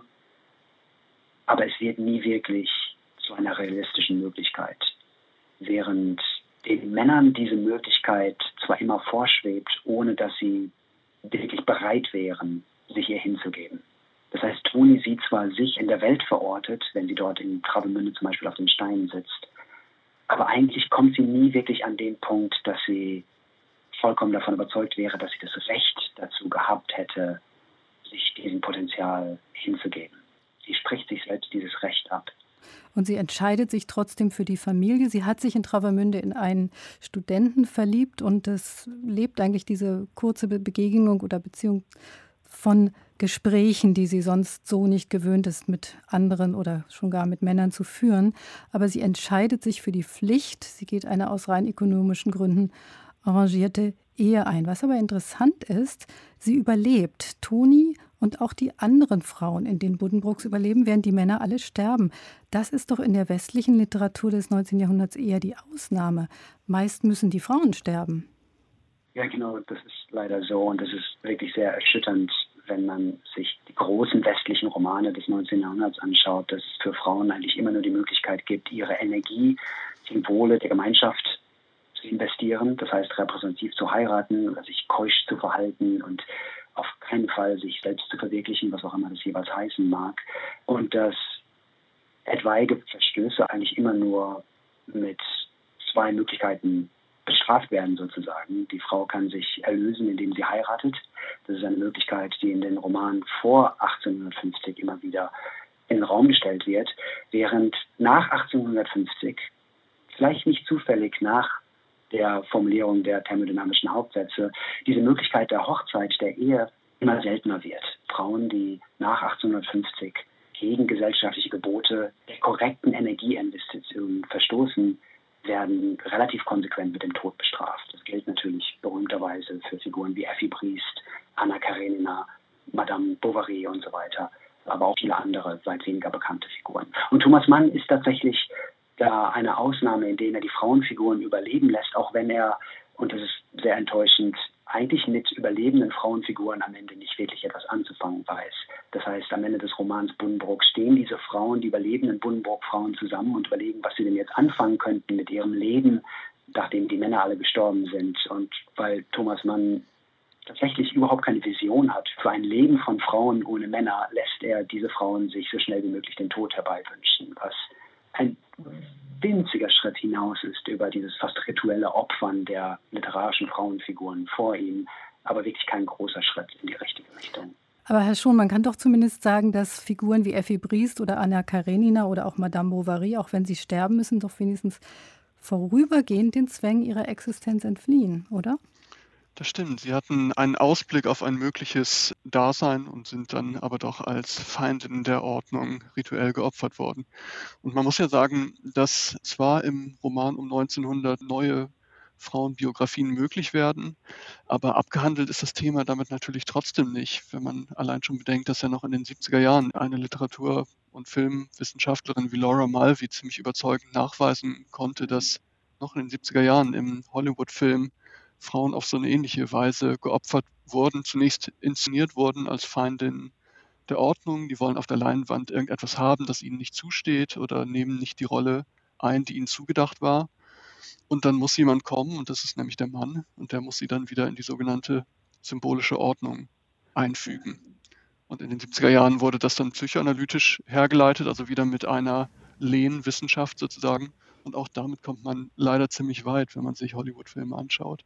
aber es wird nie wirklich zu einer realistischen Möglichkeit. Während den Männern diese Möglichkeit zwar immer vorschwebt, ohne dass sie wirklich bereit wären, sich ihr hinzugeben. Das heißt, Toni sieht zwar sich in der Welt verortet, wenn sie dort in Travemünde zum Beispiel auf den Steinen sitzt, aber eigentlich kommt sie nie wirklich an den Punkt, dass sie vollkommen davon überzeugt wäre, dass sie das Recht dazu gehabt hätte, sich diesem Potenzial hinzugeben. Sie spricht sich selbst dieses Recht ab. Und sie entscheidet sich trotzdem für die Familie. Sie hat sich in Travemünde in einen Studenten verliebt und es lebt eigentlich diese kurze Begegnung oder Beziehung von Gesprächen, die sie sonst so nicht gewöhnt ist, mit anderen oder schon gar mit Männern zu führen. Aber sie entscheidet sich für die Pflicht. Sie geht eine aus rein ökonomischen Gründen arrangierte Ehe ein. Was aber interessant ist, sie überlebt. Toni und auch die anderen Frauen in den Buddenbrooks überleben, während die Männer alle sterben. Das ist doch in der westlichen Literatur des neunzehnten Jahrhunderts eher die Ausnahme. Meist müssen die Frauen sterben. Ja, genau, das ist leider so und das ist wirklich sehr erschütternd, wenn man sich die großen westlichen Romane des neunzehnten Jahrhunderts anschaut, dass es für Frauen eigentlich immer nur die Möglichkeit gibt, ihre Energie zum Wohle der Gemeinschaft zu investieren, das heißt repräsentativ zu heiraten oder sich keusch zu verhalten und auf keinen Fall sich selbst zu verwirklichen, was auch immer das jeweils heißen mag. Und dass etwaige Verstöße eigentlich immer nur mit zwei Möglichkeiten bestraft werden sozusagen. Die Frau kann sich erlösen, indem sie heiratet. Das ist eine Möglichkeit, die in den Romanen vor achtzehnhundertfünfzig immer wieder in den Raum gestellt wird, während nach achtzehnhundertfünfzig, vielleicht nicht zufällig nach der Formulierung der thermodynamischen Hauptsätze, diese Möglichkeit der Hochzeit, der Ehe immer seltener wird. Frauen, die nach achtzehnhundertfünfzig gegen gesellschaftliche Gebote der korrekten Energieinvestitionen verstoßen, werden relativ konsequent mit dem Tod bestraft. Das gilt natürlich berühmterweise für Figuren wie Effi Briest, Anna Karenina, Madame Bovary und so weiter, aber auch viele andere, weit weniger bekannte Figuren. Und Thomas Mann ist tatsächlich da eine Ausnahme, in der er die Frauenfiguren überleben lässt, auch wenn er, und das ist sehr enttäuschend, eigentlich mit überlebenden Frauenfiguren am Ende nicht wirklich etwas anzufangen weiß. Das heißt, am Ende des Romans Buddenbrook stehen diese Frauen, die überlebenden Buddenbrook-Frauen zusammen und überlegen, was sie denn jetzt anfangen könnten mit ihrem Leben, nachdem die Männer alle gestorben sind. Und weil Thomas Mann tatsächlich überhaupt keine Vision hat für ein Leben von Frauen ohne Männer, lässt er diese Frauen sich so schnell wie möglich den Tod herbeiwünschen, was ein winziger Schritt hinaus ist über dieses fast rituelle Opfern der literarischen Frauenfiguren vor ihm, aber wirklich kein großer Schritt in die richtige Richtung. Aber Herr Schon, man kann doch zumindest sagen, dass Figuren wie Effi Briest oder Anna Karenina oder auch Madame Bovary, auch wenn sie sterben müssen, doch wenigstens vorübergehend den Zwängen ihrer Existenz entfliehen, oder? Das stimmt. Sie hatten einen Ausblick auf ein mögliches Dasein und sind dann aber doch als Feindinnen der Ordnung rituell geopfert worden. Und man muss ja sagen, dass zwar im Roman um neunzehnhundert neue Frauenbiografien möglich werden, aber abgehandelt ist das Thema damit natürlich trotzdem nicht, wenn man allein schon bedenkt, dass ja noch in den siebziger Jahren eine Literatur- und Filmwissenschaftlerin wie Laura Mulvey ziemlich überzeugend nachweisen konnte, dass noch in den siebziger Jahren im Hollywood-Film Frauen auf so eine ähnliche Weise geopfert wurden, zunächst inszeniert wurden als Feindinnen der Ordnung. Die wollen auf der Leinwand irgendetwas haben, das ihnen nicht zusteht oder nehmen nicht die Rolle ein, die ihnen zugedacht war. Und dann muss jemand kommen, und das ist nämlich der Mann, und der muss sie dann wieder in die sogenannte symbolische Ordnung einfügen. Und in den siebziger Jahren wurde das dann psychoanalytisch hergeleitet, also wieder mit einer Lehnwissenschaft sozusagen. Und auch damit kommt man leider ziemlich weit, wenn man sich Hollywood-Filme anschaut.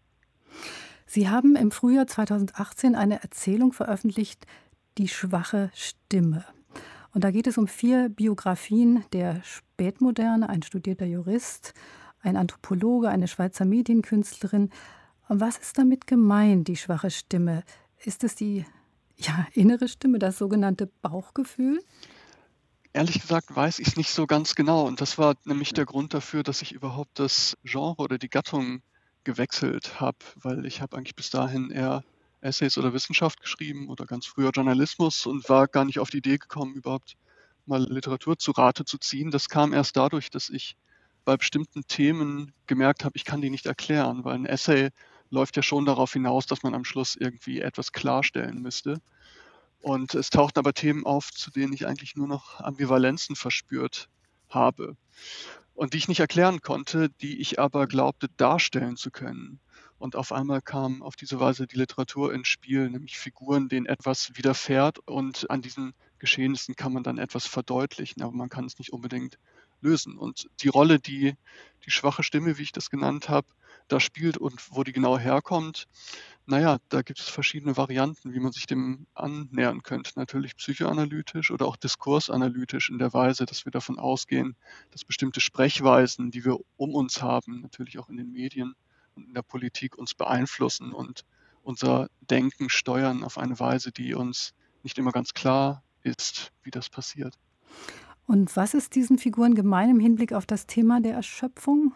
Sie haben im Frühjahr zweitausendachtzehn eine Erzählung veröffentlicht, Die schwache Stimme. Und da geht es um vier Biografien der Spätmoderne, ein studierter Jurist, ein Anthropologe, eine Schweizer Medienkünstlerin. Und was ist damit gemeint, die schwache Stimme? Ist es die ja, innere Stimme, das sogenannte Bauchgefühl? Ehrlich gesagt weiß ich es nicht so ganz genau. Und das war nämlich der Grund dafür, dass ich überhaupt das Genre oder die Gattung gewechselt habe, weil ich habe eigentlich bis dahin eher Essays oder Wissenschaft geschrieben oder ganz früher Journalismus und war gar nicht auf die Idee gekommen, überhaupt mal Literatur zu Rate zu ziehen. Das kam erst dadurch, dass ich bei bestimmten Themen gemerkt habe, ich kann die nicht erklären, weil ein Essay läuft ja schon darauf hinaus, dass man am Schluss irgendwie etwas klarstellen müsste. Und es tauchten aber Themen auf, zu denen ich eigentlich nur noch Ambivalenzen verspürt habe und die ich nicht erklären konnte, die ich aber glaubte darstellen zu können. Und auf einmal kam auf diese Weise die Literatur ins Spiel, nämlich Figuren, denen etwas widerfährt und an diesen Geschehnissen kann man dann etwas verdeutlichen, aber man kann es nicht unbedingt lösen. Und die Rolle, die die schwache Stimme, wie ich das genannt habe, da spielt und wo die genau herkommt, naja, da gibt es verschiedene Varianten, wie man sich dem annähern könnte. Natürlich psychoanalytisch oder auch diskursanalytisch in der Weise, dass wir davon ausgehen, dass bestimmte Sprechweisen, die wir um uns haben, natürlich auch in den Medien und in der Politik uns beeinflussen und unser Denken steuern auf eine Weise, die uns nicht immer ganz klar ist, wie das passiert. Und was ist diesen Figuren gemein im Hinblick auf das Thema der Erschöpfung?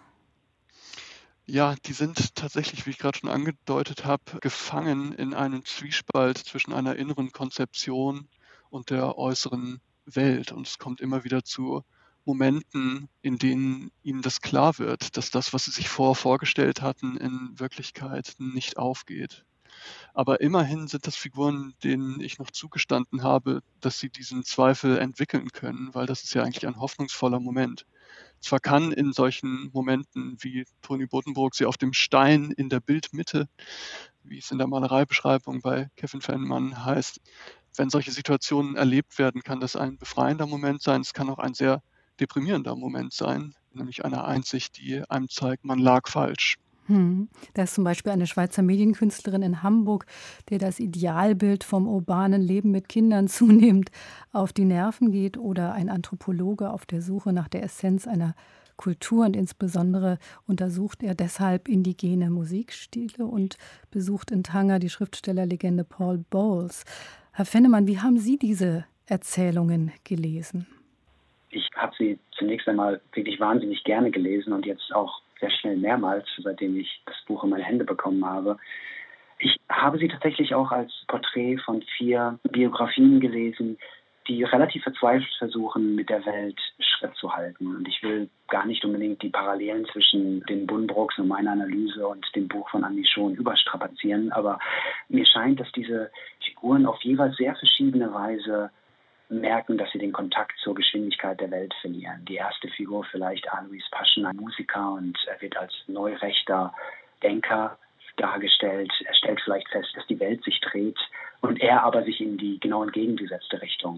Ja, die sind tatsächlich, wie ich gerade schon angedeutet habe, gefangen in einem Zwiespalt zwischen einer inneren Konzeption und der äußeren Welt. Und es kommt immer wieder zu Momenten, in denen ihnen das klar wird, dass das, was sie sich vorher vorgestellt hatten, in Wirklichkeit nicht aufgeht. Aber immerhin sind das Figuren, denen ich noch zugestanden habe, dass sie diesen Zweifel entwickeln können, weil das ist ja eigentlich ein hoffnungsvoller Moment. Zwar kann in solchen Momenten wie Toni Buddenbrook sie auf dem Stein in der Bildmitte, wie es in der Malereibeschreibung bei Kevin Fennman heißt, wenn solche Situationen erlebt werden, kann das ein befreiender Moment sein. Es kann auch ein sehr deprimierender Moment sein, nämlich eine Einsicht, die einem zeigt, man lag falsch. Hm. Da ist zum Beispiel eine Schweizer Medienkünstlerin in Hamburg, der das Idealbild vom urbanen Leben mit Kindern zunehmend auf die Nerven geht, oder ein Anthropologe auf der Suche nach der Essenz einer Kultur, und insbesondere untersucht er deshalb indigene Musikstile und besucht in Tanger die Schriftstellerlegende Paul Bowles. Herr Fennemann, wie haben Sie diese Erzählungen gelesen? Ich habe sie zunächst einmal wirklich wahnsinnig gerne gelesen und jetzt auch sehr schnell mehrmals, seitdem ich das Buch in meine Hände bekommen habe. Ich habe sie tatsächlich auch als Porträt von vier Biografien gelesen, die relativ verzweifelt versuchen, mit der Welt Schritt zu halten. Und ich will gar nicht unbedingt die Parallelen zwischen den Buddenbrooks und meiner Analyse und dem Buch von Andy Schon überstrapazieren, aber mir scheint, dass diese Figuren auf jeweils sehr verschiedene Weise merken, dass sie den Kontakt zur Geschwindigkeit der Welt verlieren. Die erste Figur vielleicht Alois Paschen, ein Musiker, und er wird als neurechter Denker dargestellt. Er stellt vielleicht fest, dass die Welt sich dreht und er aber sich in die genau entgegengesetzte Richtung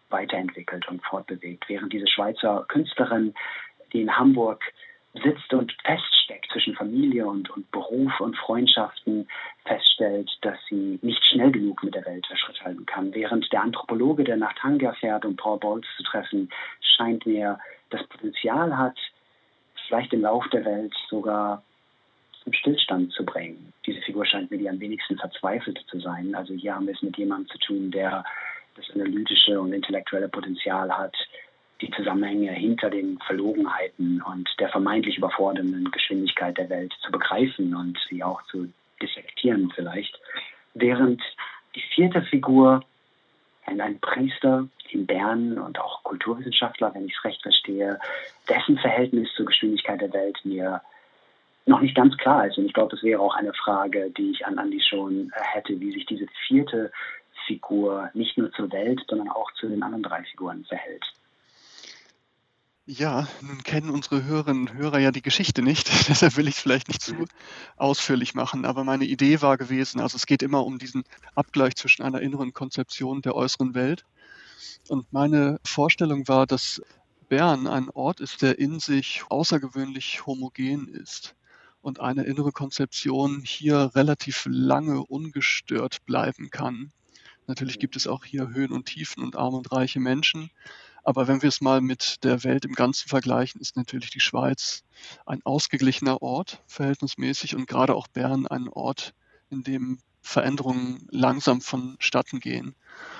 weiterentwickelt und fortbewegt, während diese Schweizer Künstlerin, die in Hamburg sitzt und feststeckt zwischen Familie und, und Beruf und Freundschaften, feststellt, dass sie nicht schnell genug mit der Welt Schritt halten kann. Während der Anthropologe, der nach Tanger fährt, um Paul Bolz zu treffen, scheint mir das Potenzial hat, vielleicht im Lauf der Welt sogar zum Stillstand zu bringen. Diese Figur scheint mir die am wenigsten verzweifelte zu sein. Also hier haben wir es mit jemandem zu tun, der das analytische und intellektuelle Potenzial hat, die Zusammenhänge hinter den Verlogenheiten und der vermeintlich überfordernden Geschwindigkeit der Welt zu begreifen und sie auch zu dissektieren vielleicht. Während die vierte Figur, ein Priester in Bern und auch Kulturwissenschaftler, wenn ich es recht verstehe, dessen Verhältnis zur Geschwindigkeit der Welt mir noch nicht ganz klar ist. Und ich glaube, das wäre auch eine Frage, die ich an Andi schon hätte, wie sich diese vierte Figur nicht nur zur Welt, sondern auch zu den anderen drei Figuren verhält. Ja, nun kennen unsere Hörerinnen und Hörer ja die Geschichte nicht, deshalb will ich es vielleicht nicht zu ausführlich machen, aber meine Idee war gewesen, also es geht immer um diesen Abgleich zwischen einer inneren Konzeption der äußeren Welt und meine Vorstellung war, dass Bern ein Ort ist, der in sich außergewöhnlich homogen ist und eine innere Konzeption hier relativ lange ungestört bleiben kann. Natürlich gibt es auch hier Höhen und Tiefen und arme und reiche Menschen. Aber wenn wir es mal mit der Welt im Ganzen vergleichen, ist natürlich die Schweiz ein ausgeglichener Ort, verhältnismäßig, und gerade auch Bern ein Ort, in dem Veränderungen langsam vonstatten gehen.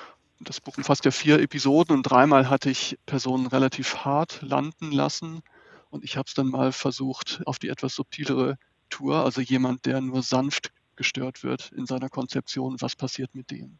Das Buch umfasst ja vier Episoden und dreimal hatte ich Personen relativ hart landen lassen und ich habe es dann mal versucht auf die etwas subtilere Tour, also jemand, der nur sanft gestört wird in seiner Konzeption, was passiert mit dem?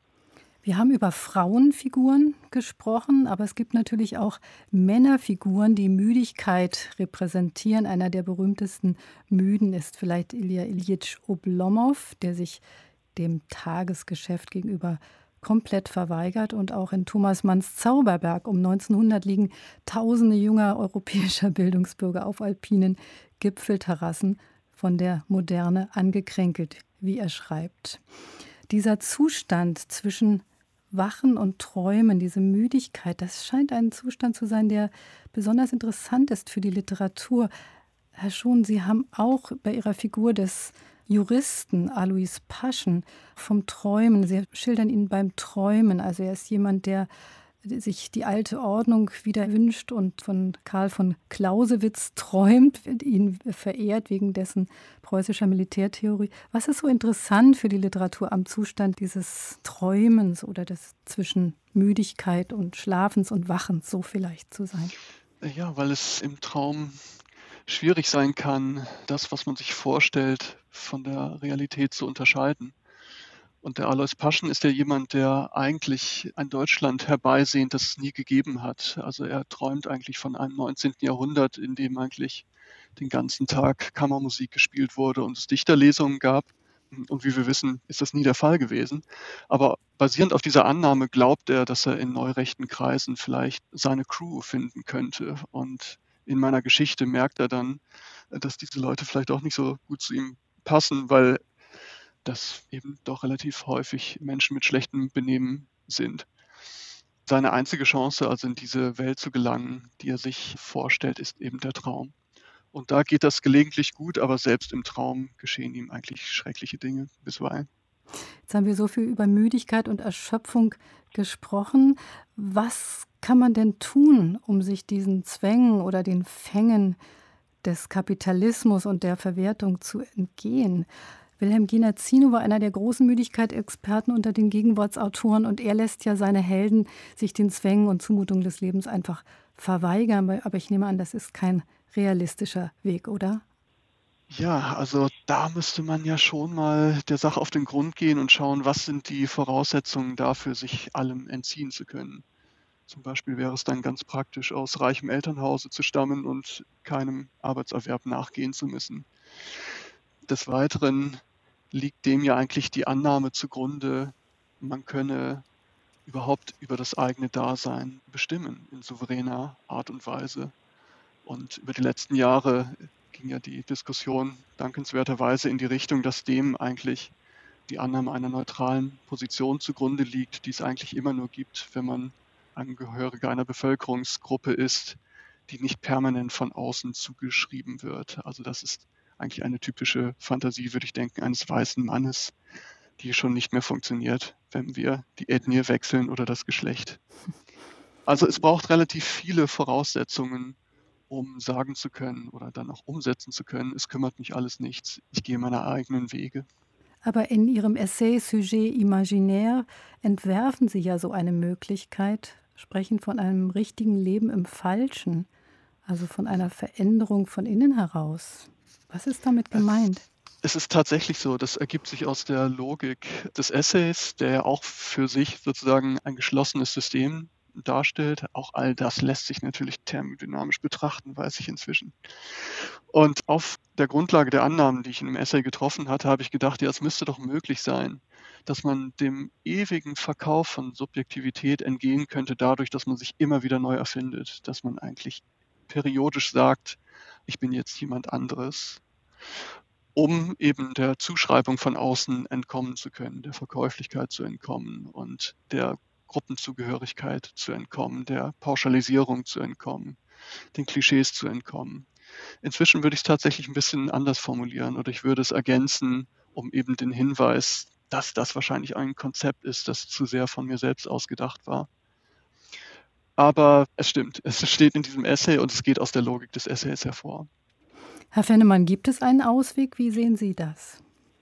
Wir haben über Frauenfiguren gesprochen, aber es gibt natürlich auch Männerfiguren, die Müdigkeit repräsentieren. Einer der berühmtesten Müden ist vielleicht Ilja Iljitsch Oblomov, der sich dem Tagesgeschäft gegenüber komplett verweigert. Und auch in Thomas Manns Zauberberg um neunzehnhundert liegen tausende junger europäischer Bildungsbürger auf alpinen Gipfelterrassen, von der Moderne angekränkelt, wie er schreibt. Dieser Zustand zwischen Wachen und Träumen, diese Müdigkeit, das scheint ein Zustand zu sein, der besonders interessant ist für die Literatur. Herr Schon, Sie haben auch bei Ihrer Figur des Juristen Alois Paschen vom Träumen, Sie schildern ihn beim Träumen. Also er ist jemand, der sich die alte Ordnung wieder wünscht und von Karl von Clausewitz träumt, ihn verehrt wegen dessen preußischer Militärtheorie. Was ist so interessant für die Literatur am Zustand dieses Träumens oder des zwischen Müdigkeit und Schlafens und Wachens so vielleicht zu sein? Ja, weil es im Traum schwierig sein kann, das, was man sich vorstellt, von der Realität zu unterscheiden. Und der Alois Paschen ist ja jemand, der eigentlich ein Deutschland herbeisehnt, das es nie gegeben hat. Also er träumt eigentlich von einem neunzehnten Jahrhundert, in dem eigentlich den ganzen Tag Kammermusik gespielt wurde und es Dichterlesungen gab. Und wie wir wissen, ist das nie der Fall gewesen. Aber basierend auf dieser Annahme glaubt er, dass er in neurechten Kreisen vielleicht seine Crew finden könnte. Und in meiner Geschichte merkt er dann, dass diese Leute vielleicht auch nicht so gut zu ihm passen, weil das eben doch relativ häufig Menschen mit schlechtem Benehmen sind. Seine einzige Chance, also in diese Welt zu gelangen, die er sich vorstellt, ist eben der Traum. Und da geht das gelegentlich gut, aber selbst im Traum geschehen ihm eigentlich schreckliche Dinge bisweilen. Jetzt haben wir so viel über Müdigkeit und Erschöpfung gesprochen. Was kann man denn tun, um sich diesen Zwängen oder den Fängen des Kapitalismus und der Verwertung zu entgehen? Wilhelm Genazzino war einer der großen Müdigkeitsexperten unter den Gegenwartsautoren und er lässt ja seine Helden sich den Zwängen und Zumutungen des Lebens einfach verweigern. Aber ich nehme an, das ist kein realistischer Weg, oder? Ja, also da müsste man ja schon mal der Sache auf den Grund gehen und schauen, was sind die Voraussetzungen dafür, sich allem entziehen zu können. Zum Beispiel wäre es dann ganz praktisch, aus reichem Elternhause zu stammen und keinem Arbeitserwerb nachgehen zu müssen. Des Weiteren liegt dem ja eigentlich die Annahme zugrunde, man könne überhaupt über das eigene Dasein bestimmen in souveräner Art und Weise. Und über die letzten Jahre ging ja die Diskussion dankenswerterweise in die Richtung, dass dem eigentlich die Annahme einer neutralen Position zugrunde liegt, die es eigentlich immer nur gibt, wenn man Angehöriger einer Bevölkerungsgruppe ist, die nicht permanent von außen zugeschrieben wird. Also das ist eigentlich eine typische Fantasie, würde ich denken, eines weißen Mannes, die schon nicht mehr funktioniert, wenn wir die Ethnie wechseln oder das Geschlecht. Also es braucht relativ viele Voraussetzungen, um sagen zu können oder dann auch umsetzen zu können, es kümmert mich alles nichts, ich gehe meine eigenen Wege. Aber in Ihrem Essay Sujet imaginaire entwerfen Sie ja so eine Möglichkeit, sprechen von einem richtigen Leben im Falschen, also von einer Veränderung von innen heraus. Was ist damit gemeint? Es ist tatsächlich so, das ergibt sich aus der Logik des Essays, der ja auch für sich sozusagen ein geschlossenes System darstellt. Auch all das lässt sich natürlich thermodynamisch betrachten, weiß ich inzwischen. Und auf der Grundlage der Annahmen, die ich in dem Essay getroffen hatte, habe ich gedacht, ja, es müsste doch möglich sein, dass man dem ewigen Verkauf von Subjektivität entgehen könnte, dadurch, dass man sich immer wieder neu erfindet, dass man eigentlich periodisch sagt, ich bin jetzt jemand anderes, um eben der Zuschreibung von außen entkommen zu können, der Verkäuflichkeit zu entkommen und der Gruppenzugehörigkeit zu entkommen, der Pauschalisierung zu entkommen, den Klischees zu entkommen. Inzwischen würde ich es tatsächlich ein bisschen anders formulieren oder ich würde es ergänzen, um eben den Hinweis, dass das wahrscheinlich ein Konzept ist, das zu sehr von mir selbst ausgedacht war. Aber es stimmt, es steht in diesem Essay und es geht aus der Logik des Essays hervor. Herr Fennemann, gibt es einen Ausweg? Wie sehen Sie das?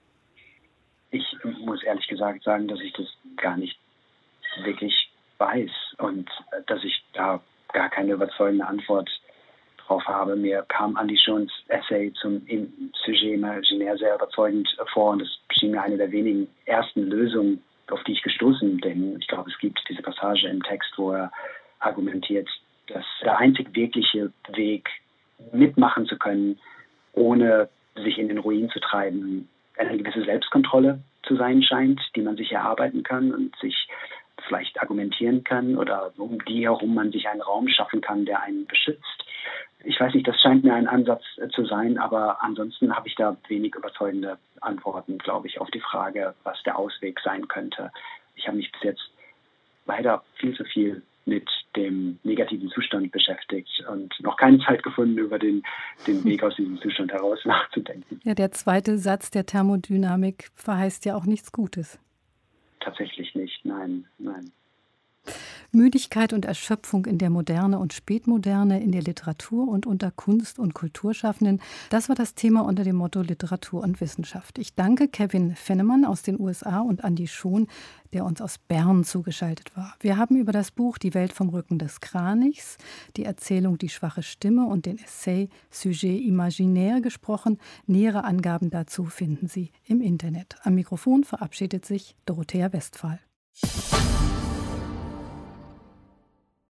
Ich muss ehrlich gesagt sagen, dass ich das gar nicht wirklich weiß und dass ich da gar keine überzeugende Antwort drauf habe. Mir kam Andy Schons Essay zum Sujet imaginaire sehr überzeugend vor und es schien mir eine der wenigen ersten Lösungen, auf die ich gestoßen bin. Ich glaube, es gibt diese Passage im Text, wo er argumentiert, dass der einzig wirkliche Weg, mitmachen zu können, ohne sich in den Ruin zu treiben, eine gewisse Selbstkontrolle zu sein scheint, die man sich erarbeiten kann und sich vielleicht argumentieren kann oder um die herum man sich einen Raum schaffen kann, der einen beschützt. Ich weiß nicht, das scheint mir ein Ansatz zu sein, aber ansonsten habe ich da wenig überzeugende Antworten, glaube ich, auf die Frage, was der Ausweg sein könnte. Ich habe mich bis jetzt leider viel zu viel mit dem negativen Zustand beschäftigt und noch keine Zeit gefunden, über den, den Weg aus diesem Zustand heraus nachzudenken. Ja, der zweite Satz der Thermodynamik verheißt ja auch nichts Gutes. Tatsächlich nicht, nein, nein. Müdigkeit und Erschöpfung in der Moderne und Spätmoderne, in der Literatur und unter Kunst- und Kulturschaffenden. Das war das Thema unter dem Motto Literatur und Wissenschaft. Ich danke Kevin Fennemann aus den U S A und Andy Schon, der uns aus Bern zugeschaltet war. Wir haben über das Buch Die Welt vom Rücken des Kranichs, die Erzählung Die schwache Stimme und den Essay Sujet imaginaire gesprochen. Nähere Angaben dazu finden Sie im Internet. Am Mikrofon verabschiedet sich Dorothea Westphal.